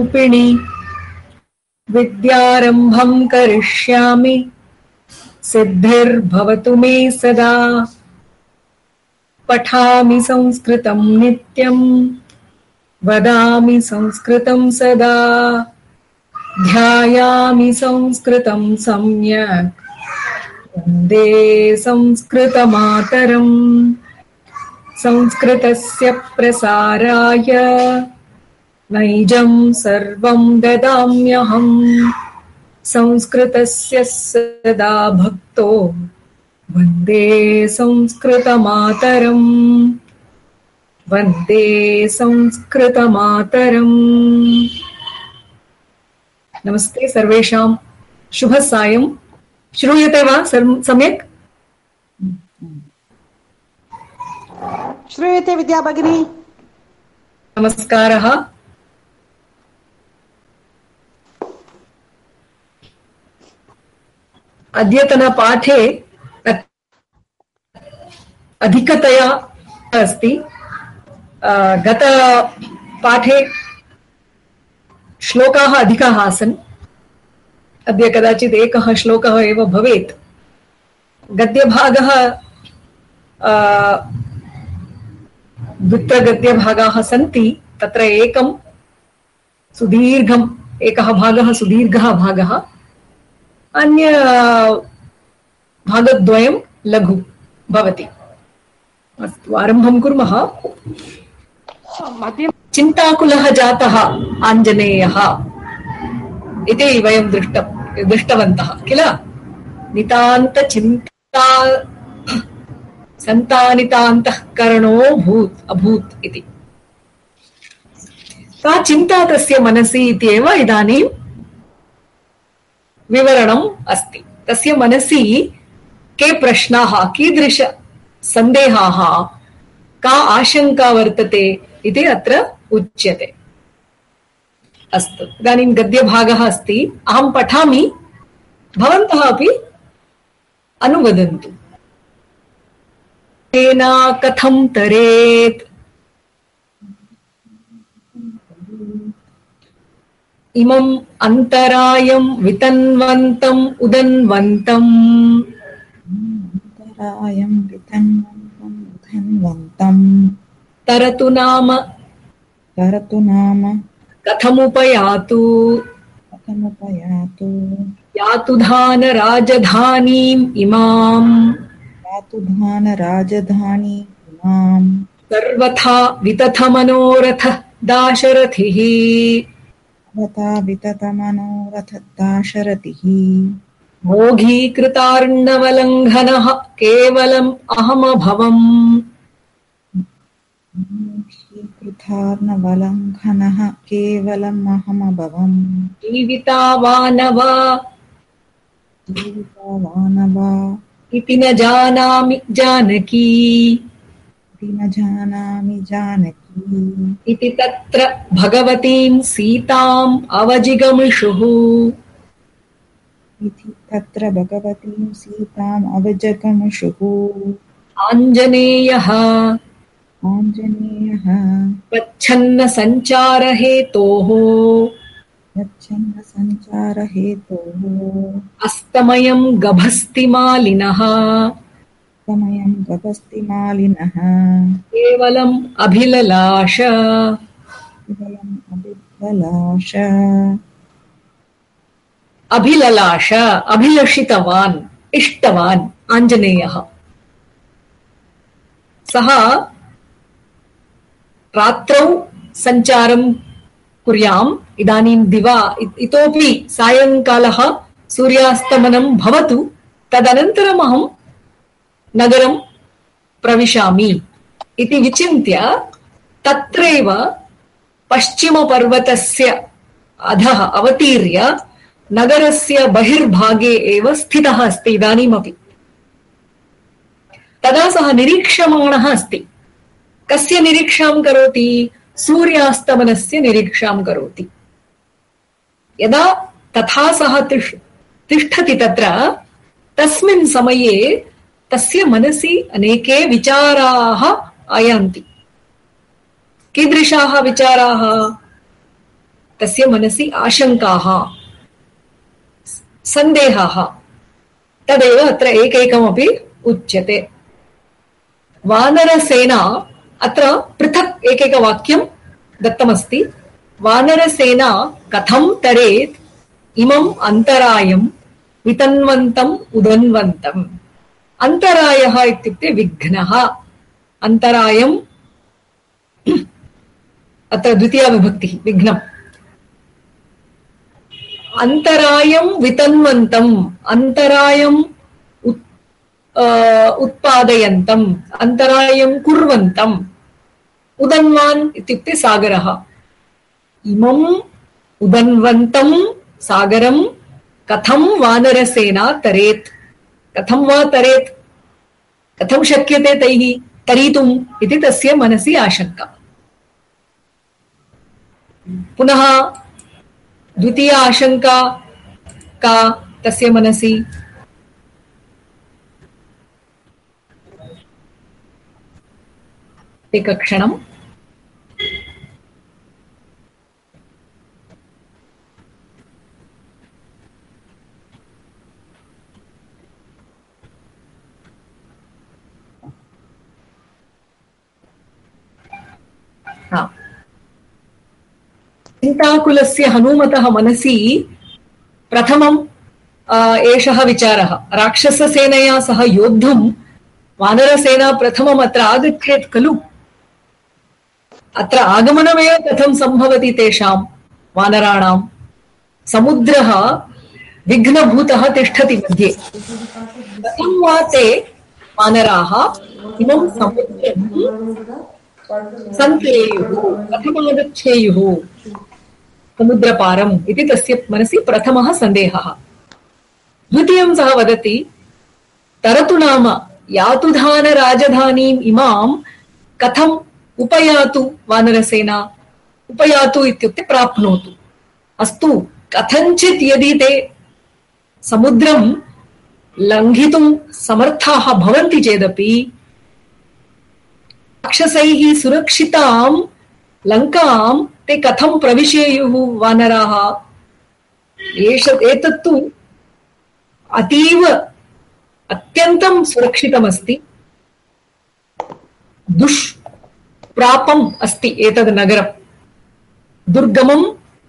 रूपिणी विद्यारम्भं करिष्यामि सिद्धिर्भवतु मे सदा। पठामि संस्कृतं नित्यं वदामि संस्कृतं सदा। ध्यायामि संस्कृतं सम्यक् वन्दे संस्कृतमातरम्। संस्कृतस्य प्रसाराय नैजं सर्वं ददाम्यहम्। संस्कृतस्य सदा भक्तो वन्दे संस्कृतमातरम्। वन्दे संस्कृतमातरम्। नमस्ते सर्वेषां, शुभसायं। श्रूयते वा सम्यक्? श्रूयते विद्या भगिनी। नमस्कारः। अद्यतनपाठे अधिकतया अस्ति। गतपाठे श्लोकाः अधिकाः आसन्। अद्य कदाचित् एकः श्लोकः एव भवेत्। गद्यभागः द्वित्रगद्यभागाः सन्ति। तत्र एकः भागः सुदीर्घः भागः, अन्य भागद्वयं लघु भवति। अस्तु, आरम्भं कुर्मः। चिन्ताकुलः जातः आञ्जनेयः इति वयं दृष्टवन्तः किल? नितान्तचिन्ता सन्तानितान्तःकरणो अभूत् इति। सा चिन्ता तस्य मनसि इत्येव इदानीं विवरणम् अस्ति। तस्य मनसि के प्रश्नाः, कीदृश सन्देहाः, का आशंका वर्तते इति अत्र उच्यते। अस्तु, इदानीं गद्यभागः अस्ति। अहं पठामि, भवन्तः अपि अनुवदन्तु। तेना कथं तरेत् इमम् अन्तरायं वितन्वन्तम् उदन्वन्तम्। तरतु नाम कथमुपयातु यातु धान राजधानीम् इमाम्। सर्वथा वितथ मनोरथ दाशरथिः। मोघीकृतार्णवलङ्घनः केवलम् अहमभवम्। जीवितावानवा इति न जानामि जानकी। इति तत्र भगवतीं सीताम् अवजिगमिषुः। आञ्जनेयः प्रच्छन्न सञ्चारहेतोः अस्तमयं गभस्तिमालिनः। केवलम् अभिललाश अभिलषितवान्, इष्टवान् आञ्जनेयः। सः रात्रौ सञ्चारं कुर्याम्। इदानीं दिवा, इतोपि सायङ्कालः, सूर्यास्तमनं भवतु, तदनन्तरम् अहं नगरं प्रविशामि इति विचिन्त्य तत्रैव पश्चिमपर्वतस्य अधः अवतीर्य नगरस्य बहिर्भागे एव स्थितः अस्ति इदानीमपि। तदा सः निरीक्ष्यमाणः अस्ति। कस्य निरीक्षां करोति? सूर्यास्तमनस्य निरीक्षां करोति। यदा तथा सः तिष्ठति तत्र, तस्मिन् समये तस्य मनसि अनेके विचाराः आयान्ति। कीदृशाः विचाराः? तस्य मनसि आशङ्काः सन्देहाः तदेव अत्र एकैकमपि उच्यते। वानरसेना अत्र पृथक् एकैकवाक्यं दत्तमस्ति। वानरसेना कथं तरेत् इमम् अन्तरायं वितन्वन्तम् उदन्वन्तम्। अन्तरायः इत्युक्ते विघ्नः। अन्तरायम् अत्र द्वितीया विभक्तिः विघ्नम्। अन्तरायं वितन्वन्तम्, अन्तरायम् उत्पादयन्तम्, अन्तरायं कुर्वन्तम्। उदन्वान् इत्युक्ते सागरः। इमम् उदन्वन्तं सागरं कथं वानरसेना तरेत्। कथं वा तरेत्, कथं शक्यते तैः तरितुम् इति तस्य मनसि आशंका। पुनः द्वितीया आशंका का तस्य मनसि? एकक्षणम्। चिन्ताकुलस्य हनुमतः मनसि प्रथमं एषः विचारः। राक्षससेनया सह योद्धुं वानरसेना प्रथमम् अत्र आगच्छेत् खलु। अत्र आगमनमेव कथं सम्भवति तेषां वानराणां? समुद्रः विघ्नभूतः तिष्ठति मध्ये। कथं वा ते वानराः इमं समुद्रं सन्तेयुः, कथमागच्छेयुः समुद्रपारम् इति तस्य मनसि प्रथमः सन्देहः। द्वितीयं सः वदति तरतु नाम यातुधान राजधानीम् इमां कथम् उपयातु वानरसेना। उपयातु इत्युक्ते प्राप्नोतु। अस्तु, कथञ्चित् यदि ते समुद्रं लङ्घितुं समर्थाः भवन्ति चेदपि राक्षसैः सुरक्षितां लङ्कां ते कथं प्रविशेयुः वानराः? एतत्तु अतीव अत्यन्तं सुरक्षितमस्ति। दुष्प्रापम् अस्ति एतद् नगरम्, दुर्गमं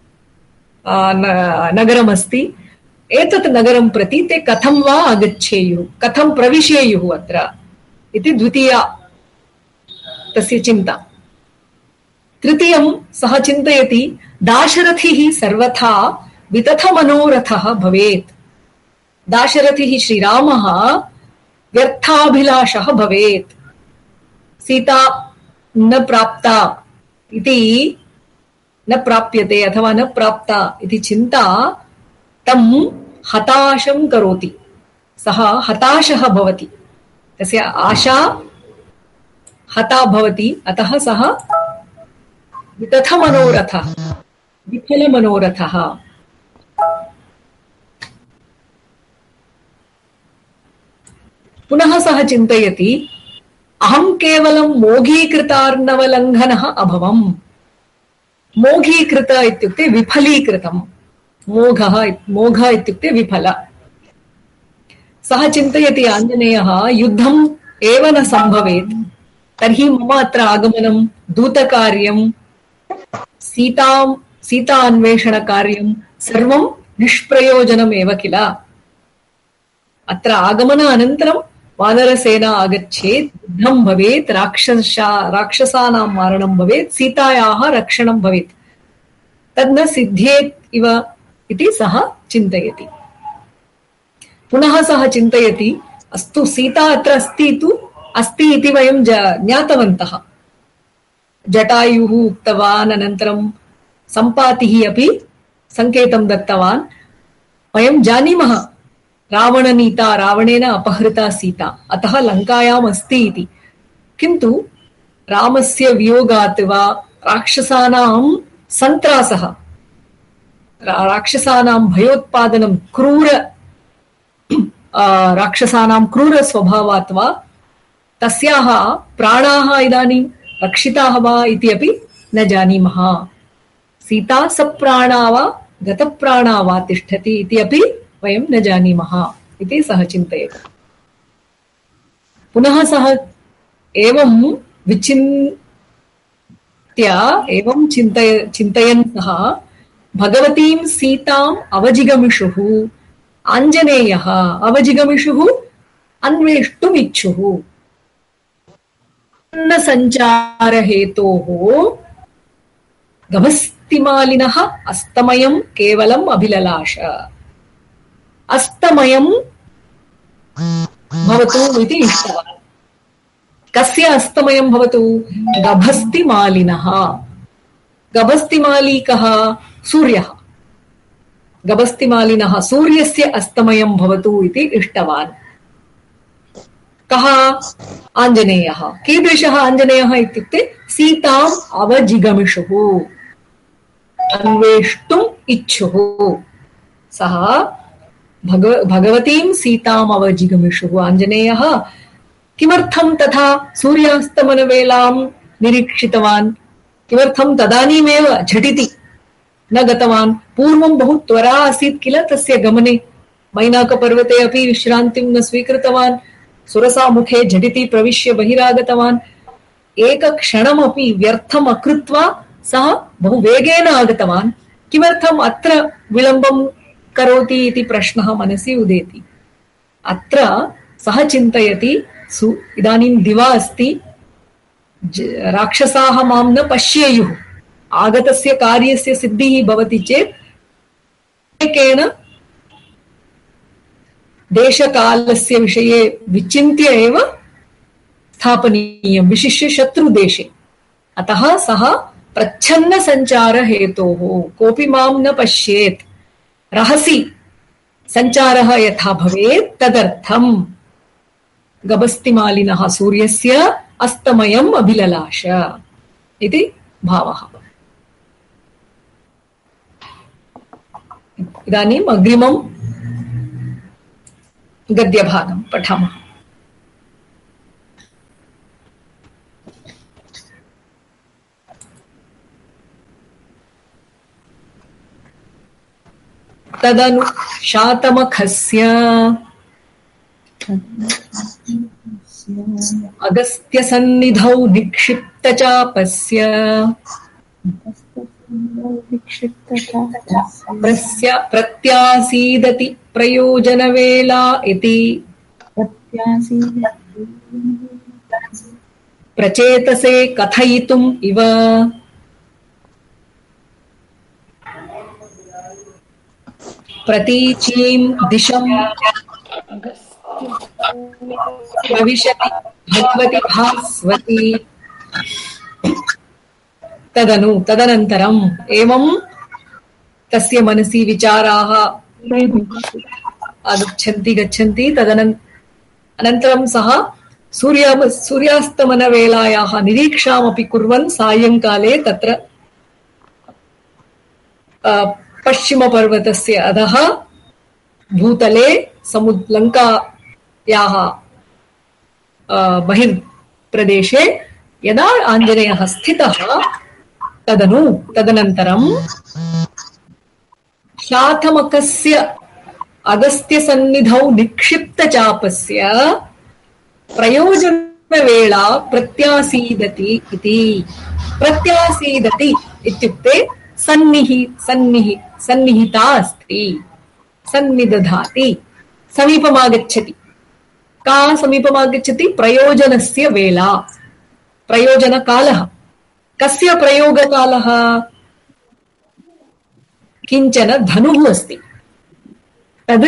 नगरमस्ति। एतत् नगरं प्रति ते कथं वा आगच्छेयुः, कथं प्रविशेयुः अत्र इति द्वितीया तस्य चिन्ता। तृतीयं सः चिन्तयति दाशरथिः सर्वथा वितथमनोरथः भवेत्। दाशरथिः श्रीरामः व्यर्थाभिलाषः भवेत्। सीता न प्राप्ता इति न प्राप्यते अथवा न प्राप्ता इति चिन्ता तं हताशं करोति। सः हताशः भवति, तस्य आशा हता भवति। अतः सः वितथमनोरथः, विफलमनोरथः। पुनः सः चिन्तयति अहं केवलं मोघीकृतार्णवलङ्घनः अभवम्। मोघीकृत इत्युक्ते विफलीकृतम्। मोघः इत्युक्ते विफल। सः चिन्तयति आञ्जनेयः युद्धम् एव न सम्भवेत् तर्हि मम अत्र आगमनं दूतकार्यं सीता अन्वेषणकार्यं सर्वं निष्प्रयोजनमेव किल। अत्र आगमन अनन्तरं वानरसेना आगच्छेत्, युद्धं भवेत्, राक्षसानां मारणं भवेत्, सीतायाः रक्षणं भवेत्, तद् न सिद्ध्येत् इव इति सः चिन्तयति। पुनः सः चिन्तयति अस्तु, सीता अत्र अस्ति इति वयं ज्ञातवन्तः। जटायुः उक्तवान्, अनन्तरं सम्पातिः अपि सङ्केतं दत्तवान्। वयं जानीमः रावणनीता, रावणेन अपहृता सीता, अतः लङ्कायाम् अस्ति इति। किन्तु रामस्य वियोगात् वा राक्षसानां सन्त्रासः, राक्षसानां भयोत्पादनं, राक्षसानां क्रूरस्वभावात् वा तस्याः प्राणाः इदानीं रक्षिताः वा इति अपि न जानीमः। सीता सप्राणा वा गतप्राणा वा तिष्ठति इति अपि वयं न जानीमः इति सः चिन्तयति। पुनः सः एवं विचिन्त्य एवं चिन्तयन् सः भगवतीं सीताम् अवजिगमिषुः आञ्जनेयः अवजिगमिषुः अन्वेष्टुम् इच्छुः न सञ्चारहेतोः गभस्तिमालिनः अस्तमयं केवलम् अभिललाश। अस्तमयं भवतु इति इष्टवान्। कस्य अस्तमयं भवतु? गभस्तिमालिनः। गभस्तिमाली कः? सूर्यः। गभस्तिमालिनः सूर्यस्य अस्तमयं भवतु इति इष्टवान्। कः? आञ्जनेयः। कीदृशः आञ्जनेयः इत्युक्ते सीताम् अवजिगमिषुः, अन्वेष्टुम् इच्छुः। सः भगवतीं सीताम् अवजिगमिषुः आञ्जनेयः किमर्थं तथा सूर्यास्तमनवेलां निरीक्षितवान्? किमर्थं तदानीमेव झटिति न गतवान्? पूर्वं बहु त्वरा आसीत् किल तस्य गमने। मैनाकपर्वते अपि विश्रान्तिं न स्वीकृतवान्। सुरसामुखे झटिति प्रविश्य बहिरागतवान्। एकक्षणमपि व्यर्थम् अकृत्वा सः बहु वेगेन आगतवान्। किमर्थम् अत्र विलम्बं करोति इति प्रश्नः मनसि उदेति। अत्र सः चिन्तयति इदानीं दिवा अस्ति, राक्षसाः मां न पश्येयुः। आगतस्य कार्यस्य सिद्धिः भवति चेत् एकेन देशकालस्य विषये विचिन्त्य एव स्थापनीयं, विशिष्य शत्रुदेशे। अतः सः प्रच्छन्नसञ्चारहेतोः, कोऽपि मां न पश्येत्, रहसि सञ्चारः यथा भवेत् तदर्थं गभस्तिमालिनः सूर्यस्य अस्तमयम् अभिललाश इति भावः। इदानीम् अग्रिमं गद्यभागं पठामः। तदनु शातमखस्य अगस्त्यसन्निधौ निक्षिप्तचापस्य प्रत्यासीदति प्रयोजनवेला इति प्रचेतसे कथयितुम् इव। प्रतीचीं दिशं प्रविशति भगवति भास्वती। तदनन्तरम् एवं तस्य मनसि विचाराः आगच्छन्ति गच्छन्ति। अनन्तरं सः सूर्यास्तमनवेलायाः निरीक्षामपि कुर्वन् सायङ्काले तत्र पश्चिमपर्वतस्य अधः भूतले लङ्कायाः बहिर्प्रदेशे यदा आञ्जनेयः स्थितः तदनन्तरं शातमखस्य अगस्त्यसन्निधौ निक्षिप्तचापस्य प्रयोजनवेला प्रत्यासीदति इति। प्रत्यासीदति इत्युक्ते सन्निहिता अस्ति, सन्निदधाति, समीपमागच्छति। का समीपमागच्छति? प्रयोजनस्य वेला, प्रयोजनकालः। कस्य प्रयोगकालः? किञ्चन धनुः अस्ति, तद्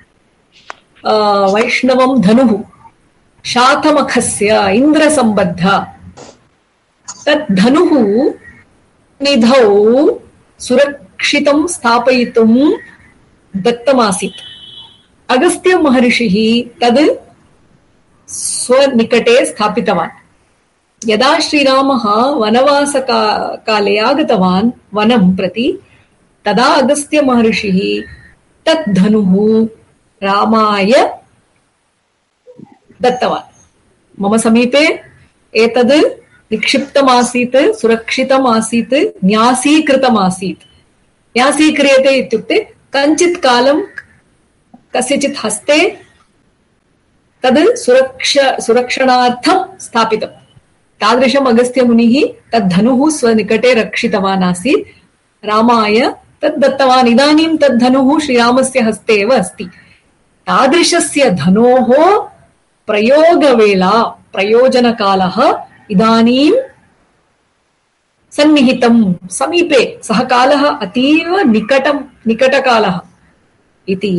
वैष्णवं धनुः शातमखस्य इन्द्रसम्बद्ध। तत् धनुः निधौ सुरक्षितं स्थापयितुं दत्तमासीत्। अगस्त्य महर्षिः तद् स्वनिकटे स्थापितवान्। यदा श्रीरामः वनवासकाले आगतवान् वनं प्रति, तदा अगस्त्य महर्षिः तत् धनुः रामाय दत्तवान्। मम समीपे एतद् निक्षिप्तमासीत्, सुरक्षितमासीत्, न्यासीकृतमासीत्। न्यासीक्रियते इत्युक्ते कञ्चित् कालं कस्यचित् हस्ते तद् सुरक्षणार्थं स्थापितम्। तादृशम् अगस्त्यमुनिः तद्धनुः स्वनिकटे रक्षितवान् आसीत्, रामाय तद् दत्तवान्। इदानीं तद्धनुः श्रीरामस्य हस्ते एव अस्ति। तादृशस्य धनोः प्रयोगवेला, प्रयोजनकालः इदानीं सन्निहितं, समीपे, सः कालः अतीव निकटकालः इति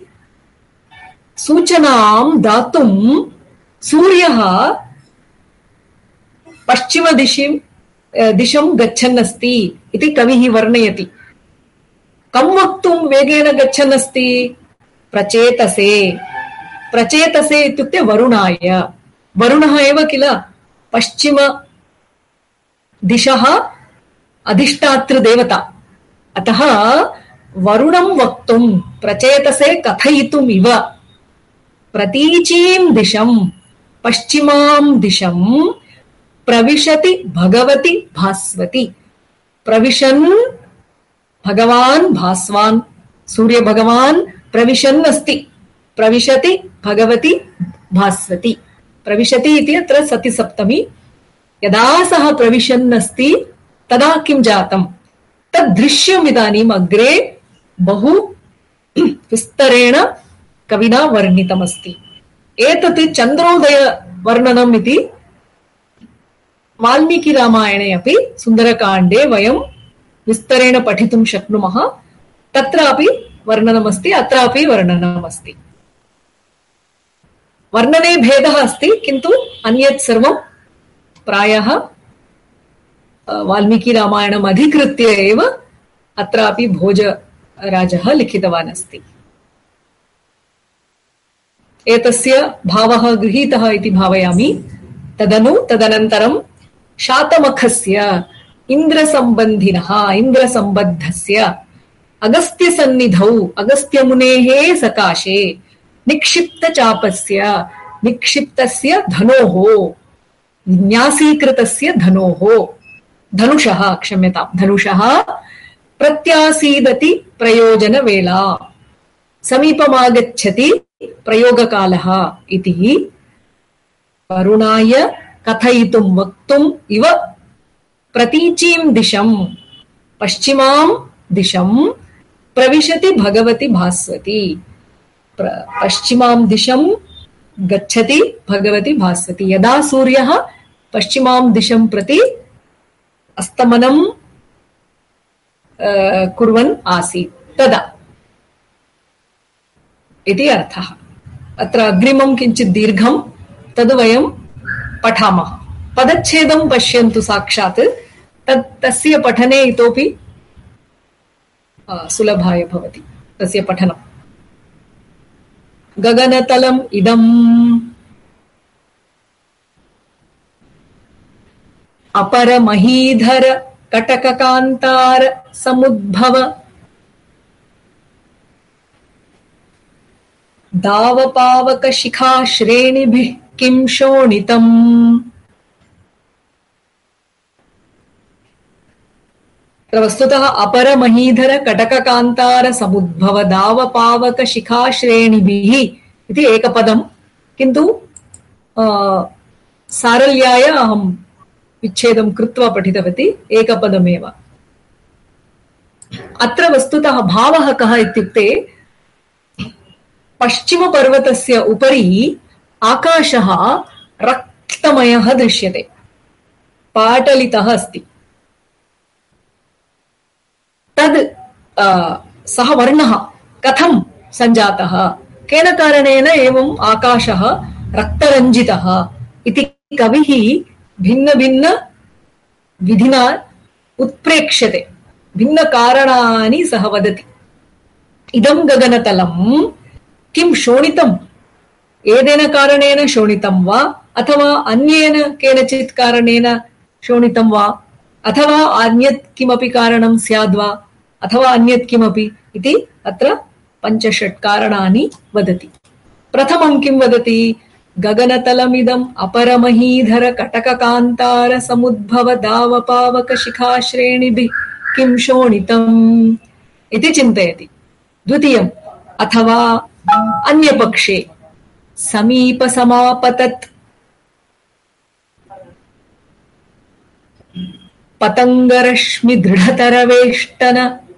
सूचनां दातुं सूर्यः पश्चिमदिशं गच्छन् अस्ति इति कविः वर्णयति। कं वक्तुं वेगेन गच्छन् अस्ति? प्रचेतसे। प्रचेतसे इत्युक्ते वरुणाय। वरुणः एव किल पश्चिमदिशः अधिष्ठातृदेवता। अतः वरुणं वक्तुं प्रचेतसे कथयितुम् इव प्रतीचीं दिशं, पश्चिमां दिशं प्रविशति भगवति भास्वति। प्रविशन् भगवान् भास्वान्, सूर्यभगवान् प्रविशन् अस्ति। प्रविशति भगवति भास्वति। प्रविशति इति अत्र सतिसप्तमी। यदा सः प्रविशन् अस्ति तदा किं जातम्? तद् दृश्यम् इदानीम् अग्रे बहु विस्तरेण कविना वर्णितमस्ति। एतत् चन्द्रोदयवर्णनम् इति वाल्मीकिरामायणे अपि सुन्दरकाण्डे वयं विस्तरेण पठितुं शक्नुमः। तत्रापि वर्णनमस्ति, अत्रापि वर्णनमस्ति। वर्णने भेदः अस्ति, किन्तु अन्यत् सर्वं प्रायः वाल्मीकिरामायणम् अधिकृत्य एव अत्रापि भोजराजः लिखितवान् अस्ति। एतस्य भावः गृहीतः इति भावयामि। तदनन्तरं शातमखस्य इन्द्रसम्बन्धिनः, इन्द्रसम्बद्धस्य अगस्त्यसन्निधौ, अगस्त्यमुनेः सकाशे निक्षिप्तचापस्य, निक्षिप्तस्य धनोः, न्यासीकृतस्य धनोः, धनुषः, क्षम्यतां, धनुषः प्रत्यासीदति प्रयोजनवेला, समीपमागच्छति प्रयोगकालः इति वरुणाय कथयितुं वक्तुम् इव प्रतीचीं दिशं, पश्चिमां दिशं प्रविशति भगवति भास्वति। पश्चिमां दिशं गच्छति भगवति भास्वति। यदा सूर्यः पश्चिमां दिशं प्रति अस्तमनं कुर्वन् आसीत् तदा इति अर्थः। अत्र अग्रिमं किञ्चित् दीर्घं, तद् वयं पठामः। पदच्छेदं पश्यन्तु साक्षात्, तस्य पठने इतोपि सुलभाय भवति तस्य पठनम्। गगनतलम् इदम् अपरमहीधर कटककान्तार समुद्भव दावपावक शिखा श्रेणिभिः किं शोणितम्। वस्तुतः अपरमहीधर कटककान्तार समुद्भव दावपावक शिखा श्रेणिभिः इति एकपदम्, किन्तु सारल्याय अहं विच्छेदं कृत्वा पठितवती, एकपदमेव। अत्र वस्तुतः भावः कः इत्युक्ते, पश्चिमपर्वतस्य उपरि आकाशः रक्तमयः दृश्यते, पाटलितः अस्ति। तद् सः वर्णः कथं सञ्जातः, केन कारणेन एवम् आकाशः रक्तरञ्जितः इति कविः भिन्न विधिना उत्प्रेक्ष्यते, भिन्न कारणानि सः वदति। इदं गगनतलं किं शोणितम्, एदेन कारणेन शोणितं वा, अथवा अन्येन केनचित् कारणेन शोणितं वा, अथवा अन्यत् किमपि कारणं स्याद्वा, अथवा अन्यत् किमपि इति अत्र 5-6 कारणानि वदति। प्रथमं किं वदति, गगनतलमिदम् अपरमहीधर कटककान्तार समुद्भव दावपावक शिखाश्रेणिभिः किं शोणितम् इति चिन्तयति। द्वितीयम् अथवा अन्यपक्षे समीपसमापतत् पतङ्गरश्मि दृढतरवेष्टन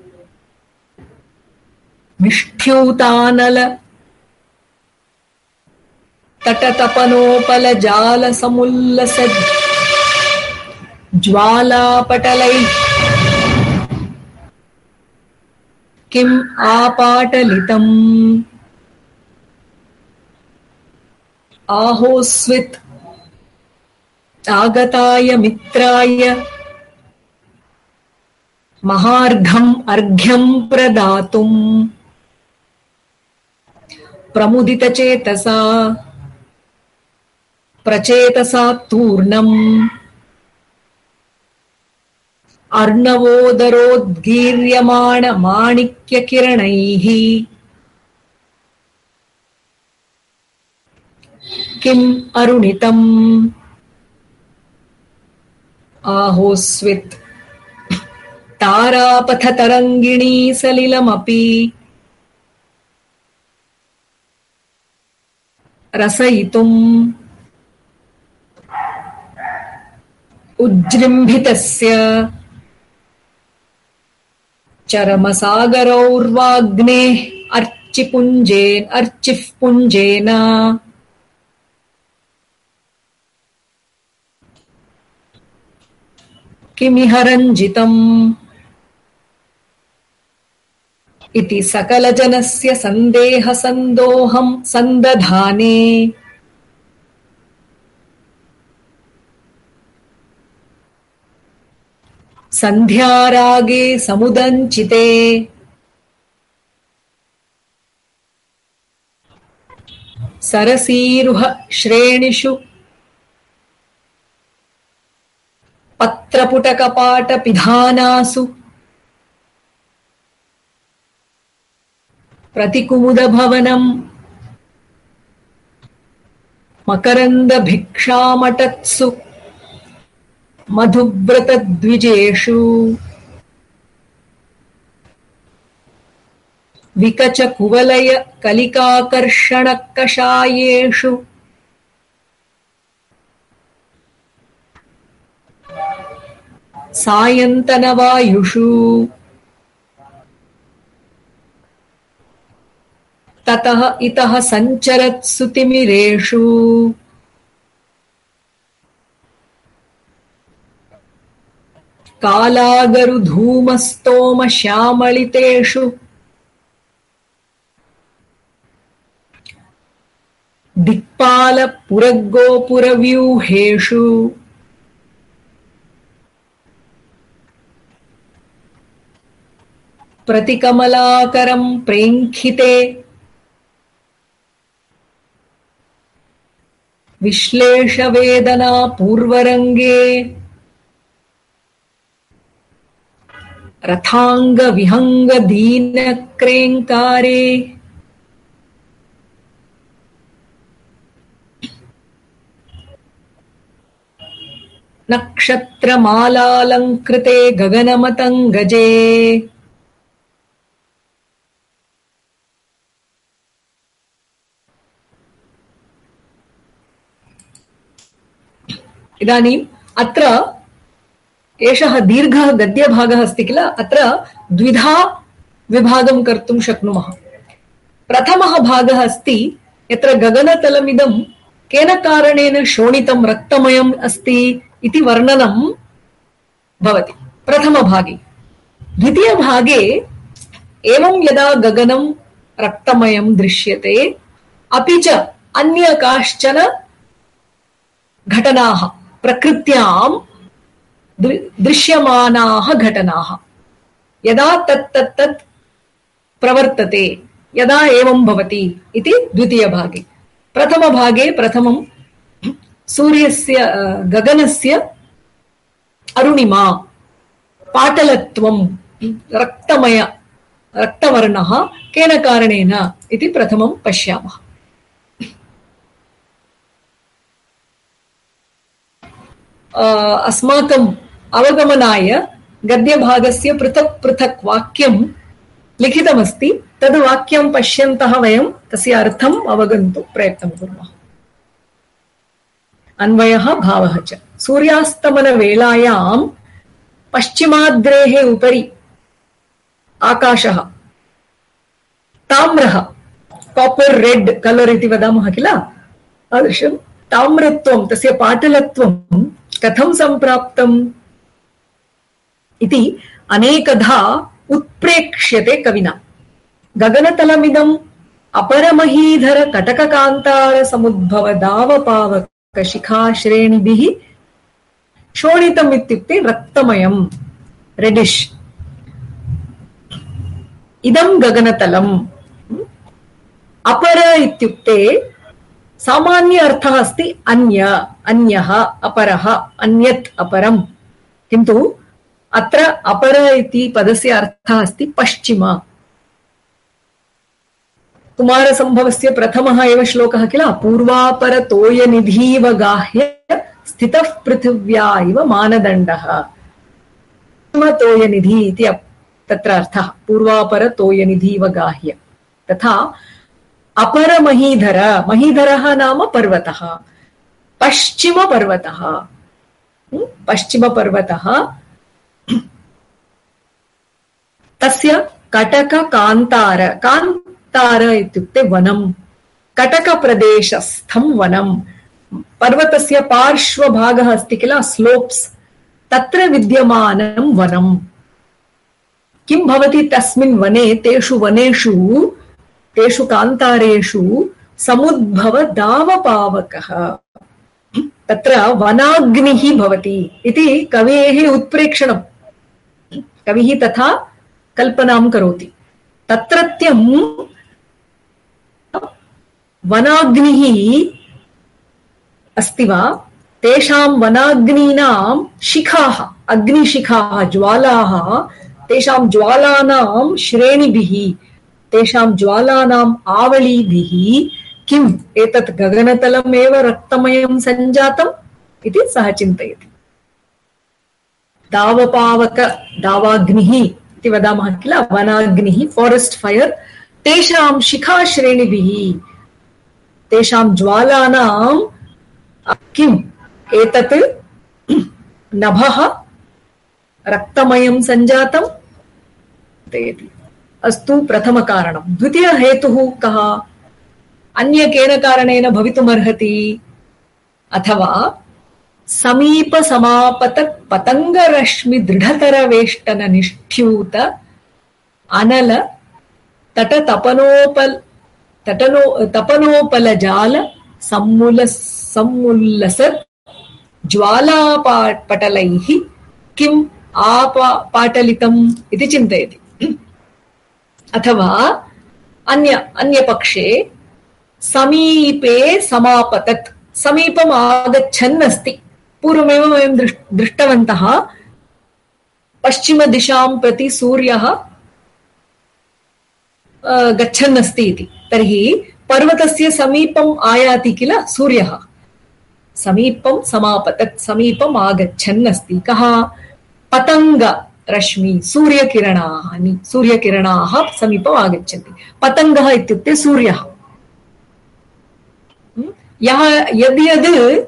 मिष्ठ्यूतानल तटतपनोपल जाल समुल्लस ज्वालापटलैः किम् आपाटलितम् आहोस्वित् आगताय मित्राय महार्घम् अर्घ्यम् प्रदातुम् प्रमुदितचेतसा प्रचेतसा तूर्णम् अर्णवोदरोद्गीर्यमाण माणिक्यकिरणैः किम् अरुणितम् आहोस्वित् तारापथतरङ्गिणी सलिलमपि रसयितुम् उज्जृम्भितस्य चरमसागरौर्वाग्नेः अर्चिः पुञ्जेन किमिह रञ्जितम् इति सकलजनस्य सन्देहसन्दोहम् सन्दधाने सन्ध्यारागे समुदञ्चिते सरसीरुह श्रेणिषु पत्रपुटकपाटपिधानासु प्रतिकुमुदभवनम् मकरन्दभिक्षामटत्सु मधुव्रतद्विजेषु विकचकुवलय कलिकाकर्षणकषायेषु सायन्तनवायुषु ततः इतः सञ्चरत्सु तिमिरेषु कालागरुधूमस्तोमश्यामलितेषु दिक्पालपुरगोपुरव्यूहेषु प्रतिकमलाकरं प्रेङ्खिते विश्लेषवेदना पूर्वरङ्गे रथाङ्गविहङ्गदीनक्रेङ्कारे नक्षत्रमालालङ्कृते गगनमतङ्गजे इदानीम् अत्र एषः दीर्घः गद्यभागः अस्ति किल अत्र द्विधा विभागं कर्तुं शक्नुमः। प्रथमः भागः अस्ति यत्र गगनतलमिदं केन कारणेन शोणितं रक्तमयम् अस्ति इति वर्णनं भवति प्रथमभागे। द्वितीयभागे एवं यदा गगनं रक्तमयं दृश्यते अपि च अन्य काश्चन घटनाः प्रकृत्यां दृश्यमानाः घटनाः यदा तत् प्रवर्तते यदा एवं भवति इति द्वितीयभागे। प्रथमभागे प्रथमं सूर्यस्य गगनस्य अरुणिमा पाटलत्वं रक्तवर्णः केन कारणेन इति प्रथमं पश्यामः। अस्माकम् अवगमनाय गद्यभागस्य पृथक् पृथक् वाक्यं लिखितमस्ति. तद् वाक्यं पश्यन्तः वयं तस्य अर्थम् अवगन्तुं प्रयत्नं कुर्मः. अन्वयः भावः च. सूर्यास्तमनवेलायां पश्चिमाद्रेः उपरि आकाशः ताम्रः, कापर् रेड् कलर् इति वदामः किल, तादृशं ताम्रत्वं, तस्य पाटलत्वं कथं सम्प्राप्तम् इति अनेकधा उत्प्रेक्ष्यते कविना. गगनतलमिदम् अपरमहीधर कटककान्तार समुद्भव दावपावकशिखाश्रेणिभिः शोणितम् इत्युक्ते रक्तमयम्, रेडिश्. इदं गगनतलम्. अपर इत्युक्ते सामान्य अर्थः अस्ति अन्य, अन्यः, अपरः, अन्यत्, अपरम्. किन्तु अत्र अपर इति पदस्य अर्थः अस्ति पश्चिम. कुमारसम्भवस्य प्रथमः एव श्लोकः किल, पूर्वापरतोयनिधीव गाह्य स्थितः पृथिव्या इव मानदण्डः. तोयनिधि इति तत्र अर्थः, पूर्वापरतोयनिधीव गाह्य. तथा अपरमहीधर, महीधरः नाम पर्वतः, पश्चिमपर्वतः. पश्चिमपर्वतः तस्य कटककान्तार, कान्तार इत्युक्ते वनम्, कटकप्रदेशस्थं वनम्. पर्वतस्य पार्श्वभागः अस्ति किल, स्लोप्स्, तत्र विद्यमानं वनम्. किं भवति तस्मिन् वने, तेषु वनेषु, तेषु कान्तारेषु समुद्भव दावपावकः. तत्र वनाग्निः भवति इति कवेः उत्प्रेक्षणम्. कविः तथा कल्पनां करोति. तत्रत्यं वनाग्निः अस्ति वा, तेषां वनाग्नीनां शिखाः, अग्निशिखाः, ज्वालाः, तेषां ज्वालानां श्रेणिभिः, तेषां ज्वालानाम् आवलीभिः किम् एतत् गगनतलमेव रक्तमयं सञ्जातम् इति सः चिन्तयति. दावपावक, दावाग्निः इति वदामः किल, वनाग्निः, फारेस्ट् फैर्, तेषां शिखाश्रेणिभिः, तेषां ज्वालानां किम् एतत् नभः रक्तमयं सञ्जातम् इति. अस्तु, प्रथमकारणं. द्वितीयहेतुः कः? अन्य केन कारणेन भवितुमर्हति? अथवा समीपसमापत पतङ्गरश्मि दृढतरवेष्टन निष्ठ्यूत अनल तपनोपलजाल सम्मुल्लसत् ज्वालापटलैः किम् पाटलितम् इति चिन्तयति. अथवा अन्यपक्षे समीपे समापतत्, समीपम् आगच्छन् अस्ति. पूर्वमेव वयं दृष्टवन्तः, पश्चिमदिशां प्रति सूर्यः गच्छन् अस्ति इति. तर्हि पर्वतस्य समीपम् आयाति किल सूर्यः, समीपं समापतत्, समीपम् आगच्छन् अस्ति. कः? पतंग रश्मि, सूर्यकिरणाः समीपम् आगच्छन्ति. पतङ्गः इत्युक्ते सूर्यः. यद्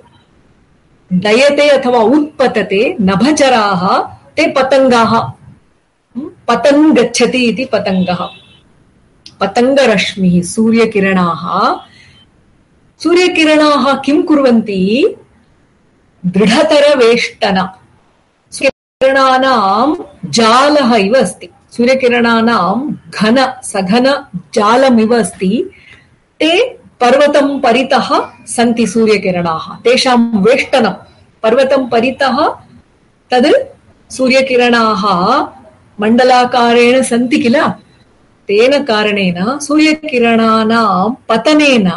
दयते अथवा उत्पतते नभचराः ते पतङ्गाः. पतन् गच्छति इति पतङ्गः. पतङ्गरश्मिः, सूर्यकिरणाः किं कुर्वन्ति? दृढतरवेष्टन, सूर्यकिरणानां जालः इव अस्ति. सूर्यकिरणानां सघन जालमिव अस्ति. ते पर्वतं परितः सन्ति सूर्यकिरणाः. तेषां वेष्टनं पर्वतं परितः, तद् सूर्यकिरणाः मण्डलाकारेण सन्ति किल. तेन कारणेन सूर्यकिरणानां पतनेन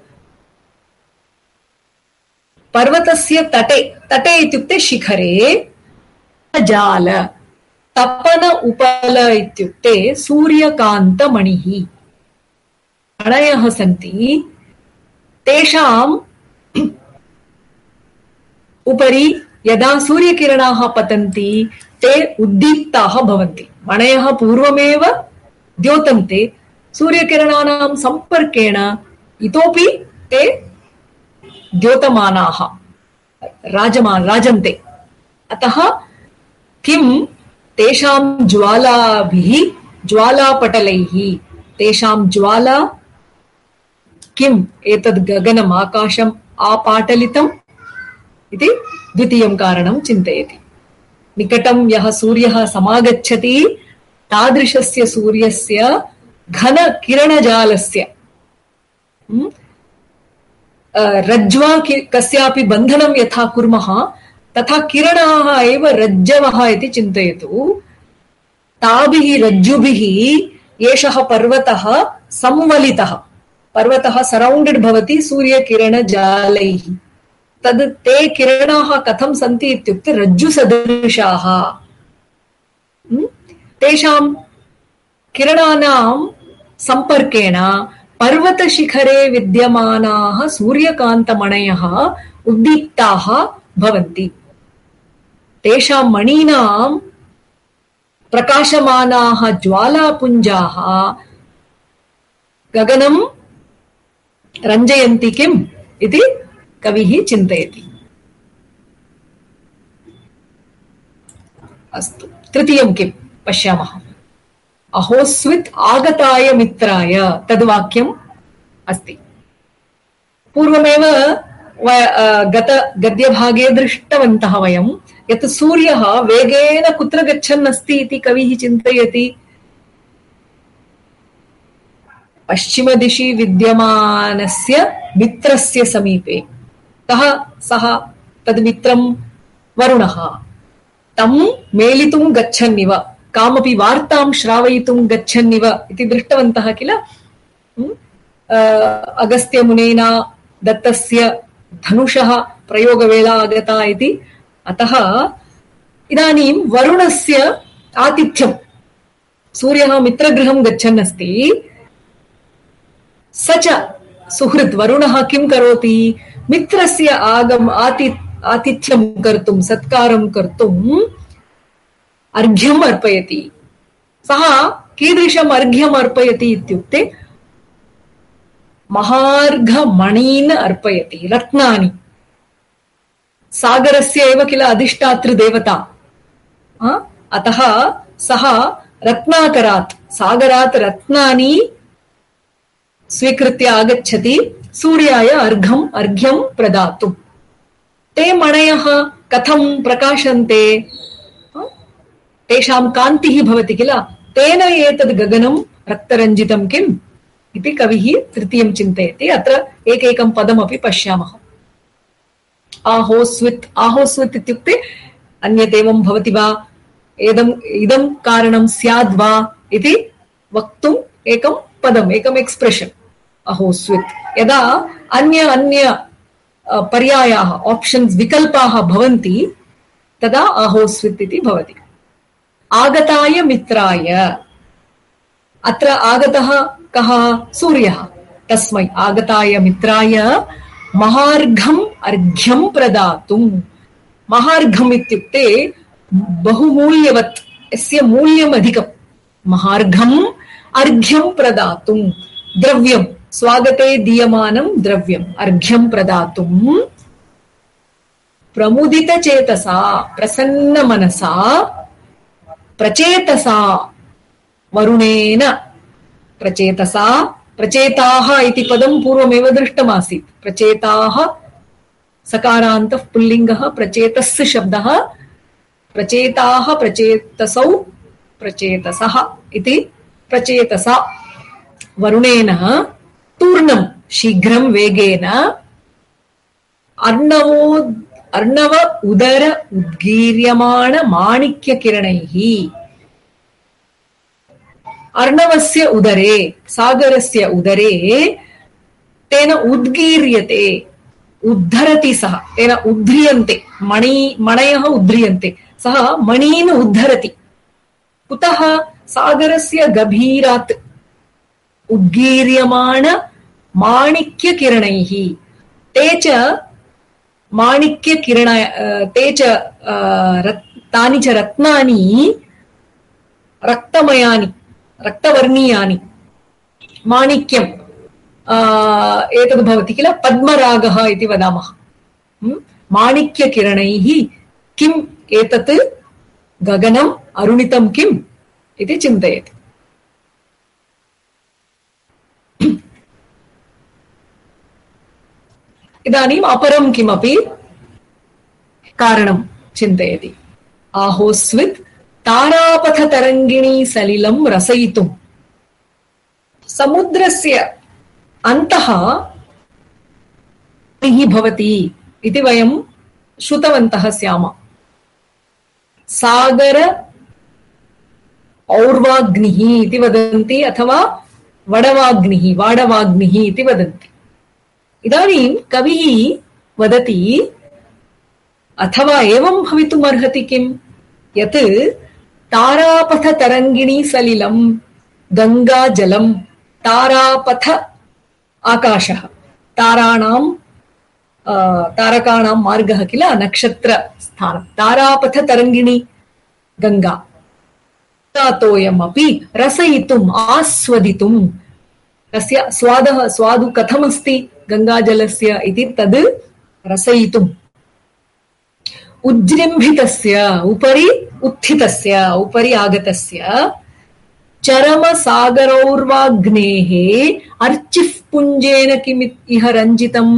पर्वतस्य तटे इत्युक्ते शिखरे जाल, तपन उपल इत्युक्ते सूर्यकान्तमणिः, मणयः सन्ति. तेषाम् उपरि यदा सूर्यकिरणाः पतन्ति ते उद्दीप्ताः भवन्ति। मणयः पूर्वमेव द्योतन्ते, सूर्यकिरणानां सम्पर्केण इतोपि ते द्योतमानाः राजन्ते। अतः किं तेषां ज्वालाभिः ज्वालापटलैः तेषां ज्वाला किम् एतद् गगनम् आकाशम् आपाटलितम् इति द्वितीयं कारणं चिन्तयति। निकटं यः सूर्यः समागच्छति तादृशस्य सूर्यस्य घनकिरणजालस्य रज्ज्वा कस्यापि बन्धनं यथा कुर्मः तथा किरणाः एव रज्जवः इति चिन्तयतु। ताभिः रज्जुभिः एषः पर्वतः संवलितः, पर्वतः सराउण्डेड् भवति सूर्यकिरणजालैः। तद् ते किरणाः कथं सन्ति इत्युक्ते रज्जुसदृशाः। तेषां किरणानां सम्पर्केण पर्वतशिखरे विद्यमानाः सूर्यकान्तमणयः उद्दीप्ताः भवन्ति। तेषां मणीनां प्रकाशमानाः ज्वालापुञ्जाः गगनं रञ्जयन्ति किम् इति कविः चिन्तयति। अस्तु, तृतीयं किं पश्यामः। अहोस्वित् आगताय मित्राय तद्वाक्यम् अस्ति। पूर्वमेव गत गद्यभागे दृष्टवन्तः वयं यत् सूर्यः वेगेन कुत्र गच्छन् अस्ति इति कविः चिन्तयति। पश्चिमदिशि विद्यमानस्य मित्रस्य समीपे। कः सः? तद्मित्रं वरुणः। तं मेलितुं गच्छन्निव, कामपि वार्तां श्रावयितुं गच्छन्निव इति दृष्टवन्तः किल। अगस्त्यमुनेना दत्तस्य धनुषः प्रयोगवेला आगता इति। अतः इदानीं वरुणस्य आतिथ्यं, सूर्यः मित्रगृहं गच्छन् अस्ति, स च सुहृत् वरुणः किं करोति? मित्रस्य आतिथ्यं कर्तुं, सत्कारं कर्तुम् अर्घ्यम् अर्पयति। सः कीदृशम् अर्घ्यम् अर्पयति इत्युक्ते महार्घमणीन् अर्पयति, रत्नानि। सागरस्य एव किल अधिष्ठातृदेवता। अतः सः रत्नाकरात्, सागरात् रत्नानि स्वीकृत्य आगच्छति सूर्याय अर्घ्यं प्रदातुम्। ते मणयः कथं प्रकाशन्ते? तेषां कान्तिः भवति किल, तेन एतद् गगनं रक्तरञ्जितं किम् इति कविः तृतीयं चिन्तयति। अत्र एकैकं पदमपि पश्यामः। आहोस्वित्, आहोस्वित् इत्युक्ते अन्यत् एवं भवति वा, इदं कारणं स्याद् वा इति वक्तुम् एकं पदम्, एकम् एक्स्प्रेशन् अहोस्वित्। यदा अन्य पर्यायाः, ऑप्शन्स्, विकल्पाः भवन्ति तदा अहोस्वित् इति भवति। आगताय मित्राय, अत्र आगतः कः? सूर्यः। तस्मै आगताय मित्राय महार्घम् अर्घ्यं प्रदातुम्। महार्घम् इत्युक्ते बहुमूल्यवत्, यस्य मूल्यम् अधिकम्। महार्घम् अर्घ्यं प्रदातुम्, द्रव्यं, स्वागते दीयमानं द्रव्यम् अर्घ्यं प्रदातुम्। प्रमुदितचेतसा, प्रसन्नमनसा, प्रचेतसा वरुणेन। प्रचेतसा, प्रचेताः इति पदं पूर्वमेव दृष्टमासीत्। प्रचेताः सकारान्तः पुल्लिङ्गः, प्रचेतस् शब्दः, प्रचेताः, प्रचेतसौ, प्रचेतसः इति। प्रचेतसा वरुणेन तूर्णं, शीघ्रं वेगेन, अर्णव उदर उद्गीर्यमाण माणिक्यकिरणैः। अर्णवस्य उदरे, सागरस्य उदरे तेन उद्गीर्यते, उद्धरति सः, तेन उद्ध्रियन्ते, मणयः उद्ध्रियन्ते, सः मणीन् उद्धरति। कुतः? सागरस्य गभीरात् उद्गीर्यमाण माणिक्यकिरणैः। ते च माणिक्यकिरण ते च तानि च रत्नानि रक्तमयानि रक्तवर्णीयानि माणिक्यम् एतद् भवति किल पद्मरागः इति वदामः। माणिक्यकिरणैः किम् एतत् गगनम् अरुणितं किम् इति चिन्तयति। इदानीम् अपरं किमपि कारणं चिन्तयति। आहोस्वित् तारापथतरङ्गिणी सलिलं रसयितुम्। समुद्रस्य अन्तः भवति इति वयं श्रुतवन्तः स्याम। सागर और्वाग्निः इति वदन्ति अथवा वाडवाग्निः इति वदन्ति। इदानीं कविः वदति अथवा एवं भवितुम् अर्हति किम् यत् तारापथतरङ्गिणी सलिलं गङ्गाजलं तारापथ आकाशः तारकाणां मार्गः किल नक्षत्रस्थानं तारापथतरङ्गिणी गङ्गा तोयमपि रसयितुम् आस्वदितुम् तस्य स्वादु कथमस्ति गङ्गाजलस्य इति तद् रसयितुम् उज्जृम्भितस्य उपरि उत्थितस्य उपरि आगतस्य चरमसागरौर्वाग्नेः अर्चिः पुञ्जेन किमिह रञ्जितम्।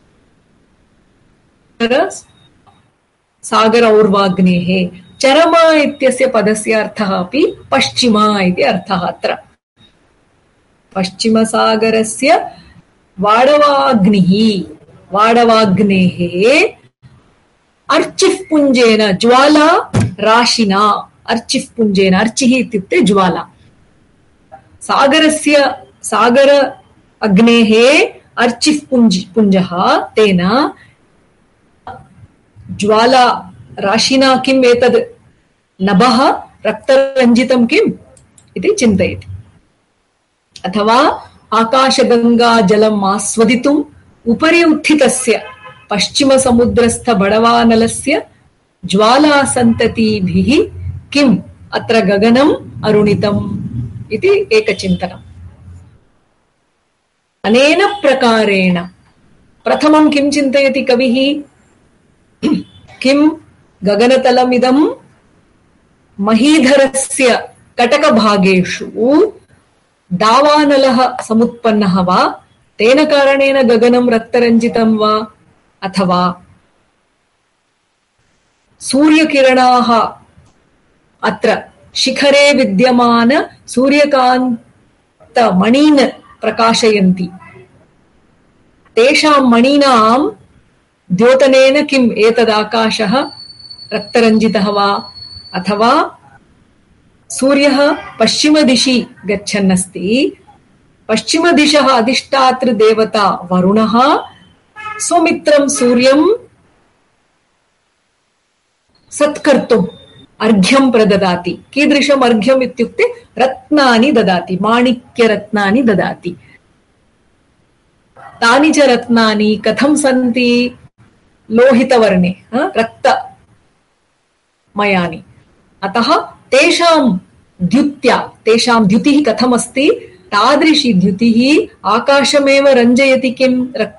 सागरौर्वाग्नेः चरम इत्यस्य पदस्य अर्थः अपि पश्चिम इति अर्थः। अत्र पश्चिमसागरस्य वाडवाग्नेः अर्चिः पुञ्जेन ज्वाला राशिना अर्चिः पुञ्जेन अर्चिः इत्युक्ते ज्वाला सागर अग्नेः अर्चिः पुञ्जः तेन ज्वाला राशिना किम् एतद् नभः रक्तरञ्जितं किम् इति चिन्तयति। अथवा आकाशगङ्गाजलम् आस्वदितुम् उपरि उत्थितस्य पश्चिमसमुद्रस्थ बडवानलस्य ज्वालासन्ततिभिः किम् अत्र गगनम् अरुणितम् इति एकचिन्तनम्। अनेन प्रकारेण प्रथमं किं चिन्तयति कविः किं गगनतलमिदं महीधरस्य कटकभागेषु दावानलः समुत्पन्नः वा तेन कारणेन गगनं रक्तरञ्जितं वा अथवा सूर्यकिरणाः अत्र शिखरे विद्यमान सूर्यकान्तमणीन् प्रकाशयन्ति तेषां मणीनां द्योतनेन किम् एतदाकाशः रक्तरञ्जितः वा अथवा सूर्यः पश्चिमदिशि गच्छन्नस्ति पश्चिमदिशः अधिष्ठातृदेवता वरुणः स्वमित्रं सूर्यं सत्कर्तुम् अर्घ्यं प्रददाति। कीदृशम् अर्घ्यम् इत्युक्ते रत्नानि ददाति माणिक्यरत्नानि ददाति। तानि च रत्नानि कथं सन्ति लोहितवर्णे रक्तमयानि। अतः तेषां द्युतिः कथमस्ति तादृशी द्युतिः आकाशमेव रञ्जयति किम्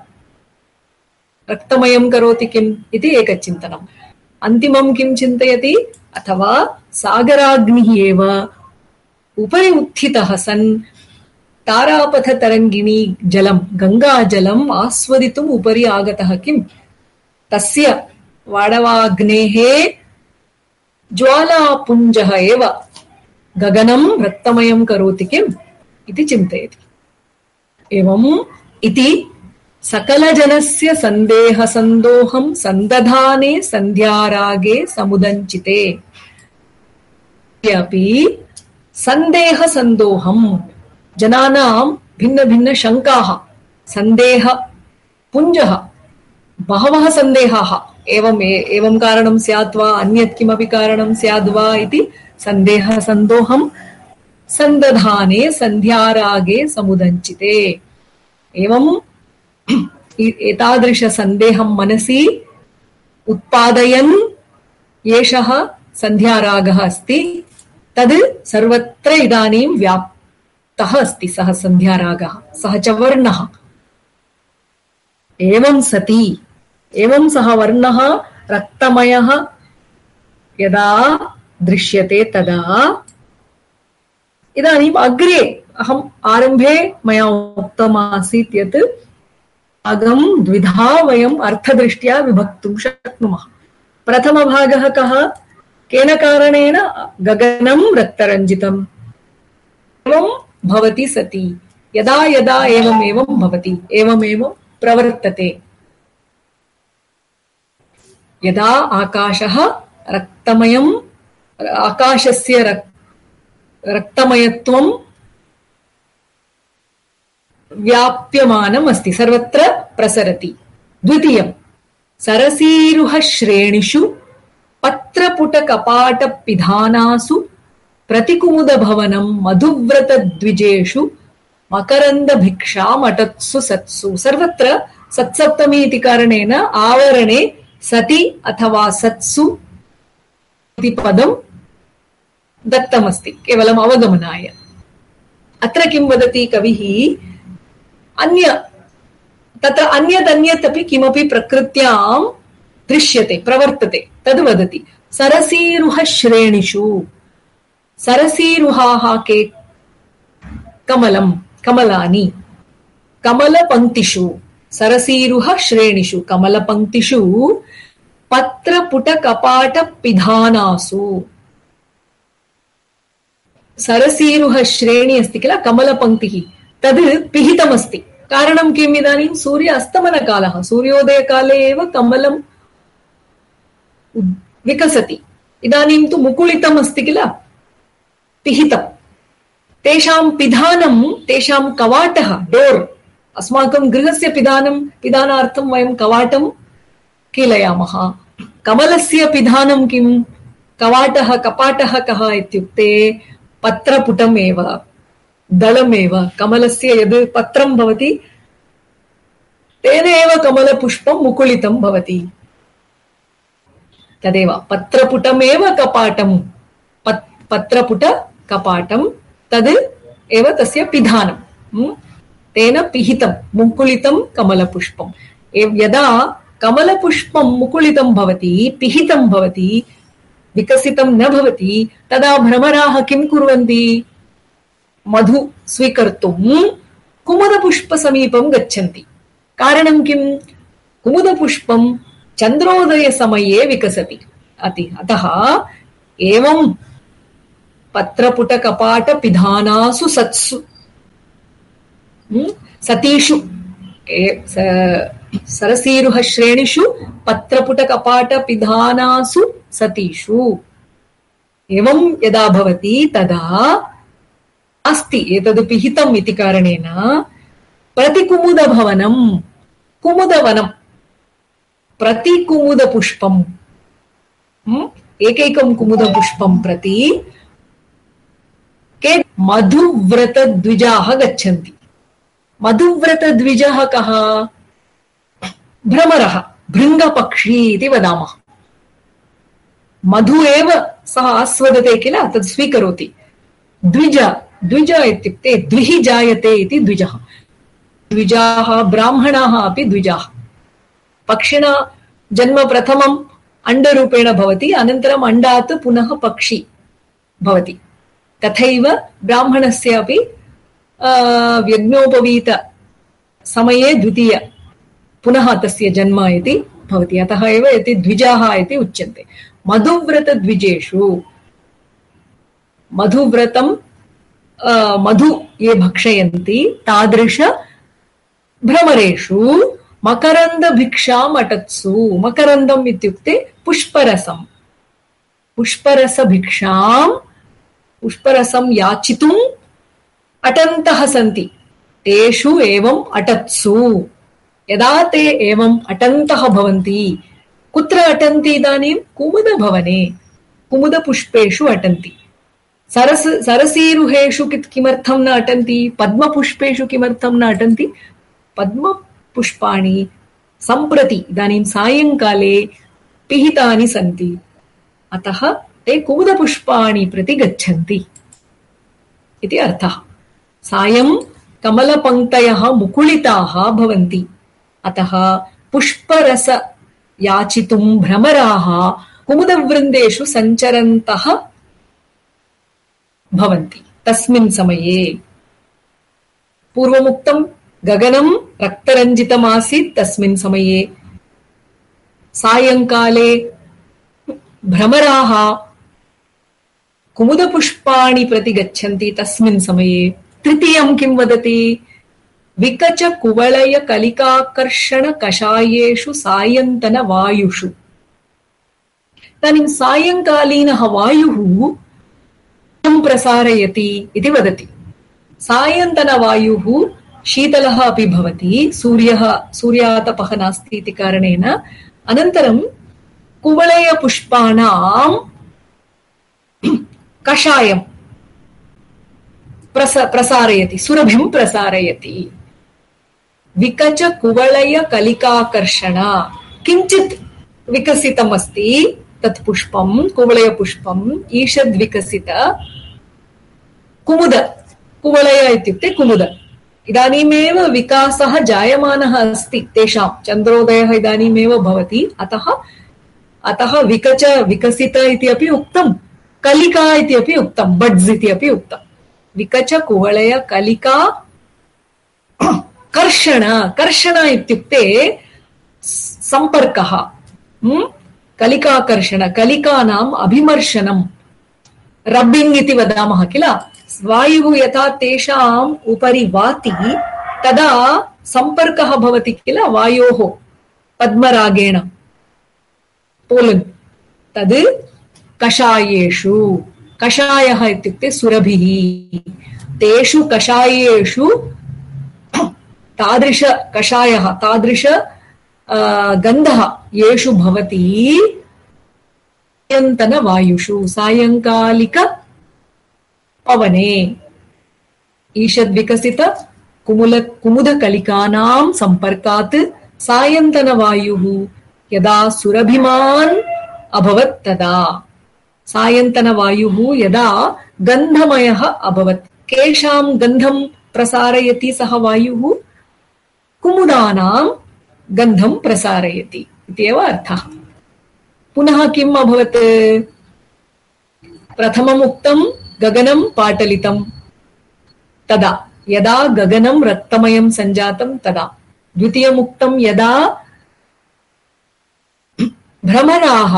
रक्तमयं करोति किम् इति एकचिन्तनम्। अन्तिमं किं चिन्तयति अथवा सागराग्निः एव उपरि उत्थितः सन् तारापथतरङ्गिणी जलं गङ्गाजलम् आस्वदितुम् उपरि आगतः किम् तस्य वाडवाग्नेः ज्वालापुञ्जः एव गगनं रक्तमयं करोति किम् इति चिन्तयति। एवम् इति सकलजनस्य सन्देहसन्दोहं सन्दधाने सन्ध्यारागे समुदञ्चिते। अपि सन्देहसन्दोहं जनानां भिन्नभिन्नशङ्काः सन्देहपुञ्जः बहवः सन्देहाः एवं कारणं स्यात् वा अन्यत् किमपि कारणं स्याद् वा इति सन्देहसन्दोहं सन्दधाने सन्ध्यारागे समुदञ्चिते। एवं एतादृशसन्देहं मनसि उत्पादयन् एषः सन्ध्यारागः अस्ति, तद् सर्वत्र इदानीं व्याप्तः अस्ति सः सन्ध्यारागः, सः च वर्णः। एवं सति, एवं सः वर्णः रक्तमयः यदा दृश्यते तदा इदानीम् अग्रे अहम् आरम्भे मया उक्तमासीत् यत् भागं द्विधा वयम् अर्थदृष्ट्या विभक्तुं शक्नुमः। प्रथमभागः कः? केन कारणेन? गगनं रक्तरञ्जितम्। एवं भवति सति, यदा यदा एवमेवं भवति, एवमेवं प्रवर्तते। यदा आकाशः रक्तमयम्, आकाशस्य रक्तमयत्वं व्याप्यमानम् अस्ति, सर्वत्र प्रसरति। द्वितीयं, सरसीरुहश्रेणिषु पत्रपुटकपाटपिधानासु प्रतिकुमुदभवनं मधुव्रतद्विजेषु मकरन्दभिक्षामटत्सु सत्सु। सर्वत्र सत्सप्तमी इति कारणेन आवरणे सति अथवा सत्सु इति पदं दत्तमस्ति केवलम् अवगमनाय। अत्र किं वदति कविः? तत्र अन्यत् अपि किमपि प्रकृत्यां दृश्यते, प्रवर्तते, तद् वदति। सरसीरुह श्रेणिषु, सरसीरुहाः के? कमलानि, कमलपङ्क्तिषु, सरसीरुह श्रेणिषु, कमलपङ्क्तिषु, पत्रपुटकपाटपिधानासु। सरसीरुह श्रेणी अस्ति किल, कमलपङ्क्तिः, तद् पिहितमस्ति। कारणं किम्? इदानीं सूर्य अस्तमनकालः, सूर्योदयकाले एव कमलं विकसति। इदानीं तु मुकुलितम् अस्ति किल, पिहितम्। तेषां पिधानं, तेषां कवाटः, डोर्, अस्माकं गृहस्य पिधानार्थं वयं कवाटं कीलयामः। कमलस्य पिधानं किम्? कवाटः, कपाटः कः इत्युक्ते पत्रपुटमेव, दलमेव। कमलस्य यद् पत्रं भवति तेन एव कमलपुष्पं मुकुलितं भवति। तदेव पत्रपुटमेव कपाटं, पत्रपुटकपाटं, तद् एव तस्य पिधानं। तेन पिहितं मुकुलितं कमलपुष्पं। यदा कमलपुष्पं मुकुलितं भवति, पिहितं भवति, विकसितं न भवति, तदा भ्रमराः किं कुर्वन्ति? मधु स्वीकर्तुं कुमुदपुष्पसमीपं गच्छन्ति। कारणं किम्? कुमुदपुष्पं चन्द्रोदयसमये विकसति। अतः एवं पत्रपुटकपाटपिधानासु सत्सु, सतीषु, सरसीरुह श्रेणिषु पत्रपुटकपाटपिधानासु सतीषु एवं यदा भवति तदा अस्ति एतद् पिहितम् इति कारणेन प्रतिकुमुदभवनं, कुमुदवनं, प्रतिकुमुदपुष्पम्, एकैकं कुमुदपुष्पं प्रति के मधुव्रतद्विजाः गच्छन्ति। मधुव्रतद्विजः कः? भ्रमरः, भृङ्गपक्षी इति वदामः। मधु एव सः आस्वदते किल, तद् स्वीकरोति। द्विज इत्युक्ते द्विः जायते इति द्विजः। द्विजाः, ब्राह्मणाः अपि द्विजाः। पक्षिणा जन्म प्रथमम् अण्डरूपेण भवति, अनन्तरम् अण्डात् पुनः पक्षी भवति। तथैव ब्राह्मणस्य अपि यज्ञोपवीत समये द्वितीय पुनः तस्य जन्म इति भवति। अतः एव इति द्विजाः इति उच्यन्ते। मधुव्रतद्विजेषु, मधुव्रतं मधु ये भक्षयन्ति तादृश भ्रमरेषु मकरन्दभिक्षाम् अटत्सु। मकरन्दम् इत्युक्ते पुष्परसं, पुष्परसं याचितुम् अटन्तः सन्ति। तेषु एवम् अटत्सु, यदा ते एवम् अटन्तः भवन्ति, कुत्र अटन्ति इदानीं? कुमुदभवने, कुमुदपुष्पेषु अटन्ति। सरसीरुहेषु किमर्थं न अटन्ति? पद्मपुष्पेषु किमर्थं न अटन्ति? पद्मपुष्पाणि सम्प्रति इदानीं सायङ्काले पिहितानि सन्ति, अतः ते कुमुदपुष्पाणि प्रति गच्छन्ति इति अर्थः। सायं कमलपङ्क्तयः मुकुलिताः भवन्ति, अतः पुष्परस याचितुं भ्रमराः कुमुदवृन्देषु सञ्चरन्तः भवन्ति। तस्मिन् समये पूर्वमुक्तं गगनं रक्तरञ्जितमासीत्, तस्मिन् समये सायंकाले भ्रमराः कुमुदपुष्पाणि प्रति गच्छन्ति, तस्मिन् समये। तृतीयं किं वदति? विकच कुवलय कलिकाकर्षण कषायेषु सायन्तन वायुषु। इदानीं सायंकालीनः वायुः प्रसारयति इति वदति। सायन्तनवायुः शीतलः अपि भवति, सूर्यातपः नास्ति इति कारणेन। अनन्तरं कुवलयपुष्पाणां कषायं प्रसारयति, सुरभिं प्रसारयति। विकच कुवलय कलिकाकर्षण, किञ्चित् विकसितमस्ति तत् पुष्पं, कुवलयपुष्पम्। ईषद्विकसित कुमुद, कुवलय इत्युक्ते कुमुद, इदानीमेव विकासः जायमानः अस्ति तेषां। चन्द्रोदयः इदानीमेव भवति, अतः विकच विकसित इति अपि उक्तं, कलिका इति अपि उक्तं, बड्स् इति अपि उक्तं। विकच कुवलय कलिका कर्षण, कर्षण इत्युक्ते सम्पर्कः, कलिकाकर्षण, कलिकानाम् अभिमर्शनं, रब्बिङ्ग् इति वदामः किल। वायुः यथा तेषाम् उपरि वाति तदा सम्पर्कः भवति किल वायोः पद्मरागेण, पोलन्, तद् कषायेषु। कषायः इत्युक्ते सुरभिः, तेषु कषायेषु तादृश कषायः, तादृश गन्धः येषु भवति सायन्तनवायुषु, सायंकालिक पवने। ईषद्विकसित कुमुदकलिकानां सम्पर्कात् सायन्तनवायुः यदा सुरभिमान् अभवत् तदा, सायन्तनवायुः यदा गन्धमयः अभवत्। केषां गन्धं प्रसारयति सः वायुः? कुमुदानां गन्धं प्रसारयति इत्येव अर्थः। पुनः किम् अभवत्? प्रथमम् उक्तं गगनं पाटलितं, तदा यदा गगनं रक्तमयं सञ्जातं तदा। द्वितीयम् उक्तं यदा भ्रमराः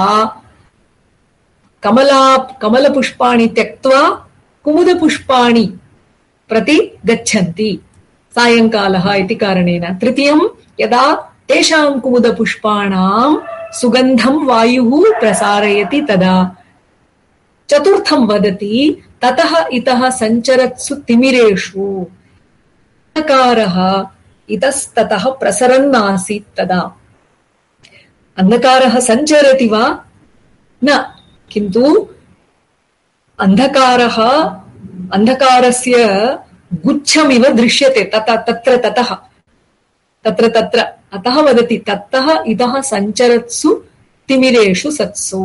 कमलपुष्पाणि त्यक्त्वा कुमुदपुष्पाणि प्रति गच्छन्ति सायंकालः इति कारणेन। तृतीयं यदा तेषां कुमुदपुष्पाणां सुगन्धं वायुः प्रसारयति तदा। चतुर्थं वदति ततः इतः सञ्चरत्सु तिमिरेषु, अन्धकारः इतस्ततः प्रसरन्नासीत् तदा। अन्धकारः सञ्चरति वा? न, किन्तु अन्धकारस्य गुच्छमिव दृश्यते तत्र तत्र। अतः वदति ततः इतः सञ्चरत्सु तिमिरेषु सत्सु।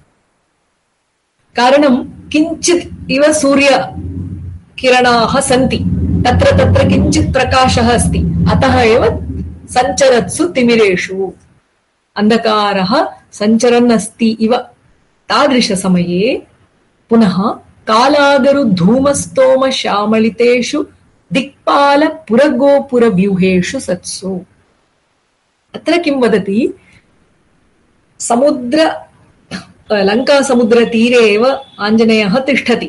कारणं किञ्चित् इव सूर्यकिरणाः सन्ति, तत्र किञ्चित् प्रकाशः अस्ति, अतः एव सञ्चरत्सु तिमिरेषु, अन्धकारः सञ्चरन् अस्ति इव। तादृशसमये पुनः कालागरु धूमस्तोम श्यामलितेषु दिक्पाल पुरगोपुरव्यूहेषु सत्सु। अत्र किं वदति? लङ्कासमुद्रतीरे एव आञ्जनेयः तिष्ठति।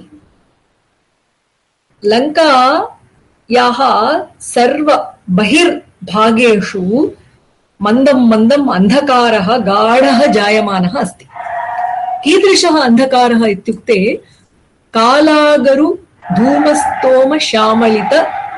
लङ्कायाः सर्व बहिर्भागेषु मन्दं मन्दम् अन्धकारः गाढः जायमानः अस्ति। कीदृशः अन्धकारः इत्युक्ते कालागरु धूमस्तोम श्यामलित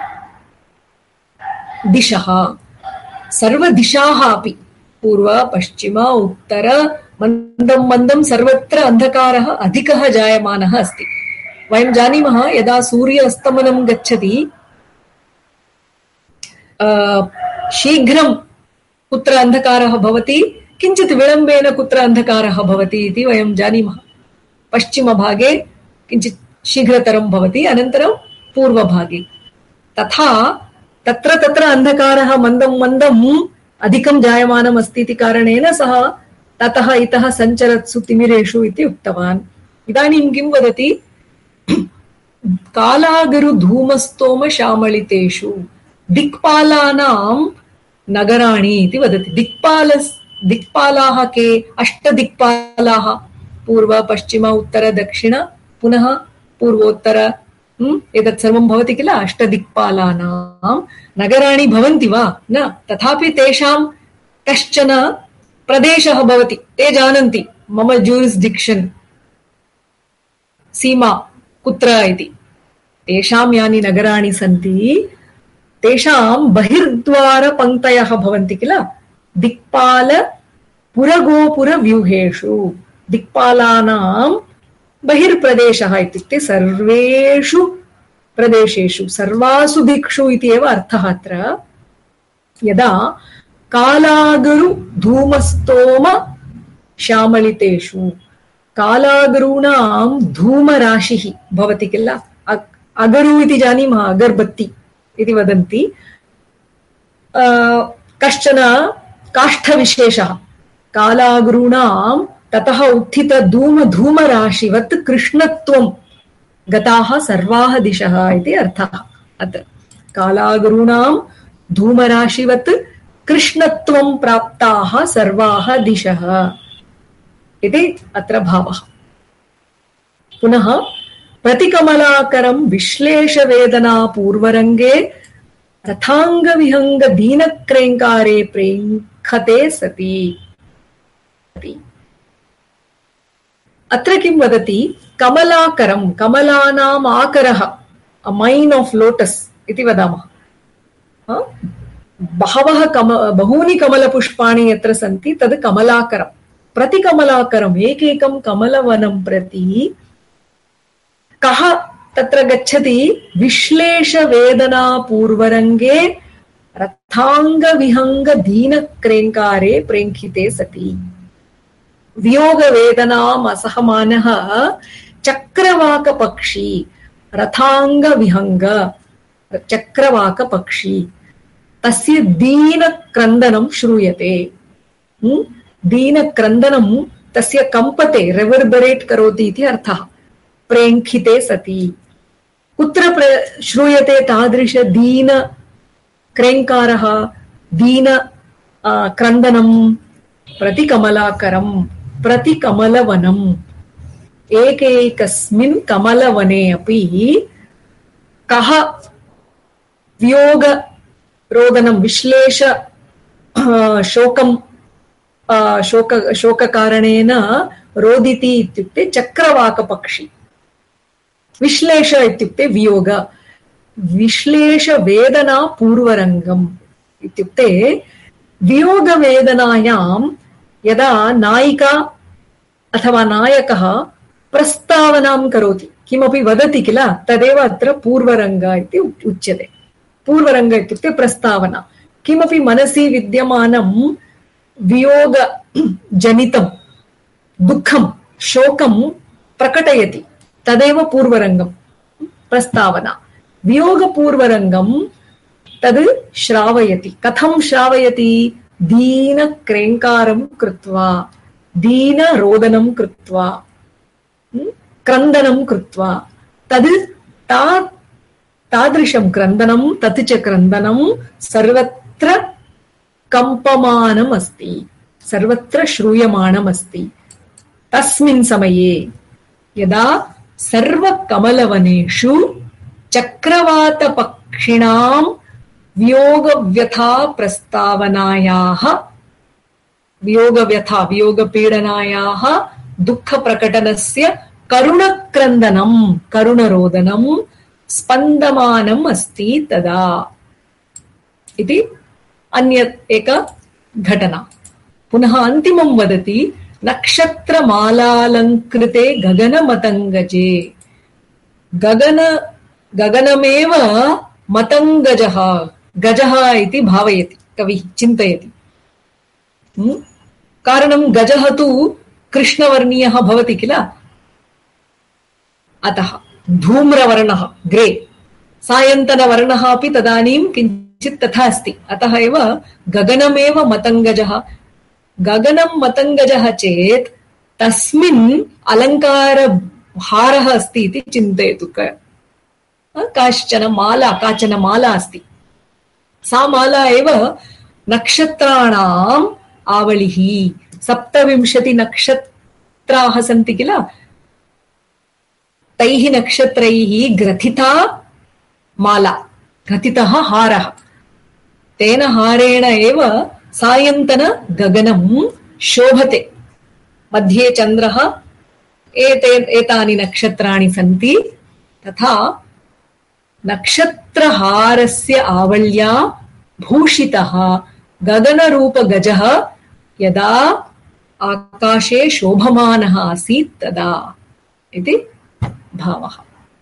दिशः, सर्वदिशाः अपि पूर्व पश्चिम उत्तर मन्दं मन्दं सर्वत्र अन्धकारः अधिकः जायमानः अस्ति। वयं जानीमः यदा सूर्य अस्तमनं गच्छति शीघ्रं कुत्र अन्धकारः भवति? किञ्चित् विलम्बेन कुत्र अन्धकारः भवति इति वयं जानीमः। पश्चिमभागे किञ्चित् शीघ्रतरं भवति, अनन्तरं पूर्वभागे। तथा तत्र तत्र अन्धकारः मन्दं मन्दम् अधिकं जायमानम् अस्ति इति कारणेन सः ततः इतः सञ्चरत्सु तिमिरेषु इति उक्तवान्। इदानीं किं वदति? कालागरु धूमस्तोम श्यामलितेषु दिक्पालानां नगराणि इति वदति। दिक्पालाः के? अष्टदिक्पालाः, पूर्व पश्चिम उत्तर दक्षिण पुनः पूर्वोत्तर, एतत् सर्वं भवति किल। अष्टदिक्पालानां नगराणि भवन्ति वा? न, तथापि तेषां कश्चन प्रदेशः भवति। ते जानन्ति मम ज्यूरिस्डिक्शन्, सीमा कुत्र इति। तेषां यानि नगराणि सन्ति तेषां बहिर्द्वारपङ्क्तयः भवन्ति किल। दिक्पाल पुरगोपुरव्यूहेषु, दिक्पालानां बहिर्प्रदेशः इत्युक्ते सर्वेषु प्रदेशेषु, सर्वासु दिक्षु इति एव अर्थः अत्र। यदा कालागरु धूमस्तोम श्यामलितेषु, कालागरूणां धूमराशिः भवति किल। अगरु इति जानीमः, अगर्बत्ति इति वदन्ति। कश्चन काष्ठविशेषः कालागरूणां ततः उत्थित धूमराशिवत् कृष्णत्वं गताः सर्वाः दिशः इति अर्थः अत्र। कालागरूणां धूमराशिवत् कृष्णत्वं प्राप्ताः सर्वाः दिशः इति अत्र भावः। पुनः प्रतिकमलाकरं विश्लेषवेदना पूर्वरङ्गे रथाङ्गविहङ्ग दीनक्रेङ्कारे प्रेङ्खते सति। अत्र किं वदति? कमलाकरं, कमलानाम् आकरः, मैन् आफ् लोटस् इति वदामः। बहूनि कमलपुष्पाणि यत्र सन्ति तद् कमलाकरम्। प्रतिकमलाकरम्, एकैकं कमलवनं प्रति कः तत्र गच्छति? विश्लेषवेदना पूर्वरङ्गे रथाङ्गविहङ्ग दीनक्रेङ्कारे प्रेङ्खिते सति। वियोगवेदनाम् असहमानः चक्रवाकपक्षी, रथाङ्गविहङ्ग चक्रवाकपक्षी, तस्य दीनक्रन्दनं श्रूयते। दीनक्रन्दनं तस्य कम्पते, रेवर्बरेट् करोति इति अर्थः। प्रेङ्खिते सति, कुत्र श्रूयते तादृश दीन क्रेङ्कारः, दीन क्रन्दनं? प्रतिकमलाकरं, प्रतिकमलवनम्। एकैकस्मिन् कमलवने अपि कः वियोगरोदनं, विश्लेष शोकं शोककारणेन रोदिति इत्युक्ते चक्रवाकपक्षी। विश्लेष इत्युक्ते वियोग, विश्लेषवेदना पूर्वरङ्गम् इत्युक्ते वियोगवेदनायां यदा नायिका अथवा नायकः प्रस्तावनां करोति, किमपि वदति किल, तदेव अत्र पूर्वरङ्ग इति उच्यते। पूर्वरङ्ग इत्युक्ते प्रस्तावना। किमपि मनसि विद्यमानं वियोगजनितं दुःखं, शोकं प्रकटयति, तदेव पूर्वरङ्गं, प्रस्तावना। वियोगपूर्वरङ्गं तद् श्रावयति। कथं श्रावयति? दीनक्रेङ्कारं कृत्वा, दीनरोदनं कृत्वा, क्रन्दनं कृत्वा। तद् तादृशं क्रन्दनं, तत् च क्रन्दनं सर्वत्र कम्पमानम् अस्ति, सर्वत्र श्रूयमाणम् अस्ति। तस्मिन् समये यदा सर्वकमलवनेषु चक्रवातपक्षिणां वियोगव्यथा प्रस्तावनायाः, वियोगव्यथा वियोगपीडनायाः दुःखप्रकटनस्य करुणक्रन्दनं, करुणरोदनं स्पन्दमानम् अस्ति तदा इति अन्यत् एक घटना। पुनः अन्तिमं वदति नक्षत्रमालालङ्कृते गगनमतङ्गजे। गगनमेव मतङ्गजः, गजः इति भावयति कविः, चिन्तयति। कारणं गजः तु कृष्णवर्णीयः भवति किल, अतः धूम्रवर्णः ग्रे, सायन्तनवर्णः अपि तदानीं किञ्चित् तथा अस्ति, अतः एव गगनमेव मतङ्गजः। गगनं मतङ्गजः चेत् तस्मिन् अलङ्कारहारः अस्ति इति चिन्तयतु। काचन माला अस्ति, सा माला एव नक्षत्राणाम् आवलिः। 27 नक्षत्राः सन्ति किल, तैः नक्षत्रैः ग्रथिता माला, ग्रथितः हारः। तेन हारेण एव सायन्तन गगनं शोभते। मध्ये चन्द्रः, एतानि नक्षत्राणि सन्ति, तथा नक्षत्रहारस्य आवल्या भूषितः गगनरूपगजः यदा आकाशे शोभमानः आसीत् तदा इति भावः।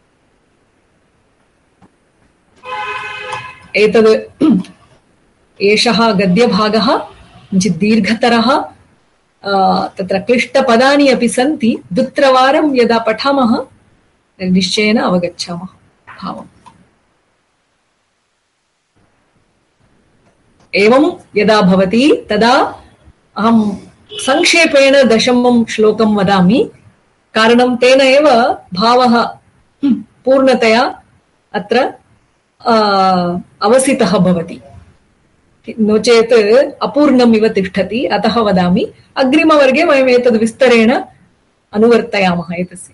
एतद् एषः गद्यभागः किञ्चित् दीर्घतरः, तत्र क्लिष्टपदानि अपि सन्ति। द्वित्रवारं यदा पठामः निश्चयेन अवगच्छामः भावम्। एवं यदा भवति तदा अहं संक्षेपेण 10मं श्लोकं वदामि, कारणं तेन एव भावः पूर्णतया अत्र अवसितः भवति, नो चेत् अपूर्णम् इव तिष्ठति। अतः वदामि, अग्रिमवर्गे वयम् एतद् विस्तरेण अनुवर्तयामः। एतस्य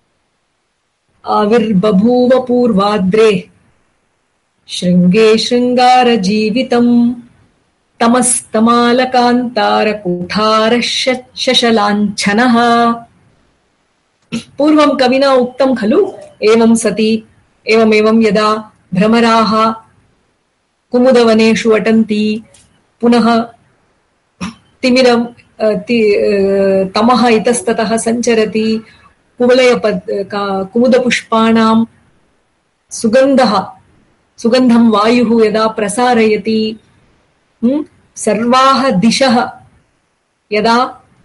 आविर्बभूव पूर्वाद्रे शृङ्गे शृङ्गारजीवितम् तमस्तमालकान्तारकुठारशशलाञ्छनः। पूर्वं कविना उक्तं खलु, एवं सति एवमेवं यदा भ्रमराः कुमुदवनेषु अटन्ति, पुनः तिमिरं तमः इतस्ततः सञ्चरति, कुमुदपुष्पाणां सुगन्धं वायुः यदा प्रसारयति, सर्वाः दिशः यदा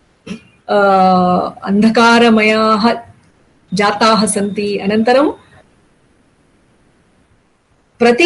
अन्धकारमयाः जाताः सन्ति, अनन्तरं प्रति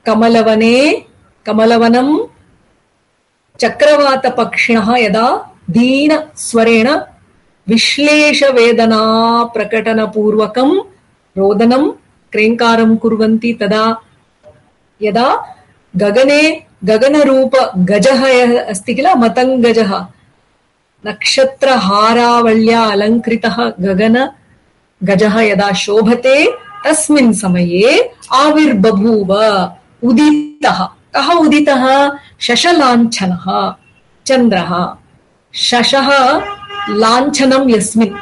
कमलवनं चक्रवातपक्षिणः यदा दीनस्वरेण विश्लेषवेदना प्रकटनपूर्वकं रोदनं क्रेङ्कारं कुर्वन्ति, तदा यदा गगने गगनरूप गजः अस्ति किल, मतङ्गजः, नक्षत्रहारावल्या अलङ्कृतः गगन गजः यदा शोभते, तस्मिन् समये आविर्बभूव, उदितः। कः उदितः? शशलाञ्छनः, चन्द्रः। शशः लाञ्छनं यस्मिन्,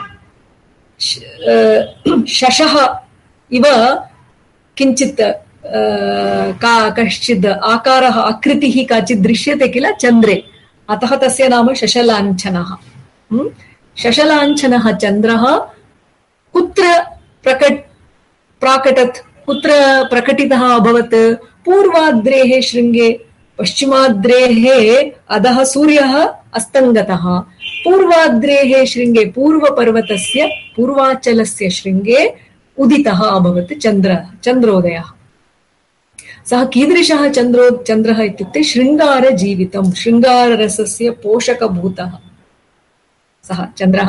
शशः इव किञ्चित् कश्चित् आकारः, आकृतिः काचित् दृश्यते किल चन्द्रे, अतः तस्य नाम शशलाञ्छनः। शशलाञ्छनः चन्द्रः कुत्र प्राकटत्, कुत्र प्रकटितः अभवत्? पूर्वाद्रेः शृङ्गे, पश्चिमाद्रेः अधः सूर्यः अस्तङ्गतः, पूर्वाद्रेः शृङ्गे, पूर्वपर्वतस्य पूर्वाचलस्य शृङ्गे उदितः अभवत् चन्द्रोदयः। सः कीदृशः चन्द्रः इत्युक्ते शृङ्गारजीवितं, शृङ्गाररसस्य पोषकभूतः सः चन्द्रः।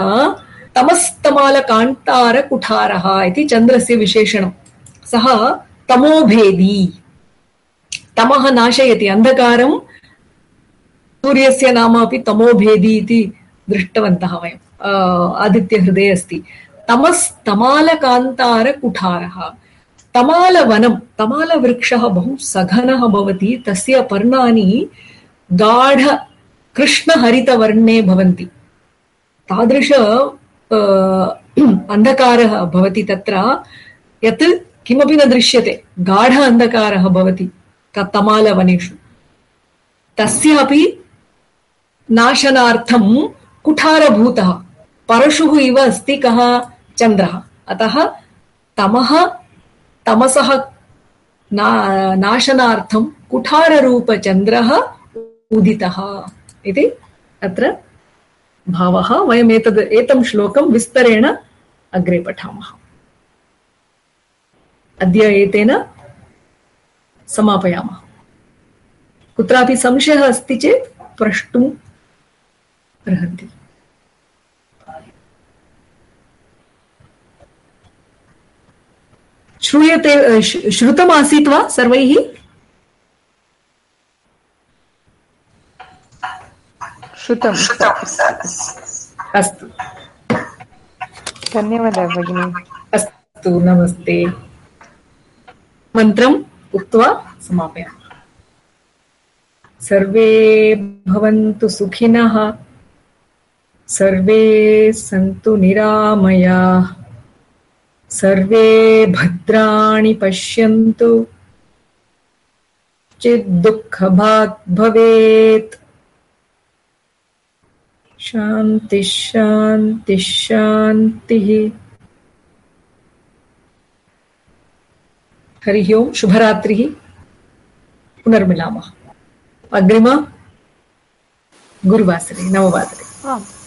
तमस्तमालकान्तारकुठारः इति चन्द्रस्य विशेषणं। सः तमोभेदी, तमः नाशयति, अन्धकारं। सूर्यस्य नाम अपि तमोभेदी इति दृष्टवन्तः वयम्, आदित्यहृदये अस्ति। तमस्तमालकान्तारकुठारः, तमालवनं, तमालवृक्षः बहु सघनः भवति, तस्य पर्णानि गाढ कृष्णहरितवर्णे भवन्ति। तादृश अन्धकारः भवति तत्र, यत् किमपि न दृश्यते, गाढ अन्धकारः भवति तमालवनेषु। तस्य अपि नाशनार्थं कुठारभूतः परशुः इव अस्ति कः? चन्द्रः। अतः तमसः नाशनार्थं कुठाररूपचन्द्रः उदितः इति अत्र भावः। वयम् एतं श्लोकं विस्तरेण अग्रे पठामः। अद्य एतेन समापयामः। कुत्रापि संशयः अस्ति चेत् प्रष्टुम् अर्हन्ति। श्रूयते, श्रुतमासीत् वा सर्वैः? श्रुतम्। अस्तु, धन्यवादः भगिनी। अस्तु, नमस्ते। मन्त्रम् उक्त्वा समापयामः। सर्वे भवन्तु सुखिनः, सर्वे सन्तु निरामयाः, सर्वे भद्राणि पश्यन्तु, चिद्दुःखभाग् भवेत्। शान्तिः शान्तिः शान्तिः। हरिः ओम्, शुभरात्रिः। पुनर्मिलामः अग्रिम गुरुवासरे 9 वादने।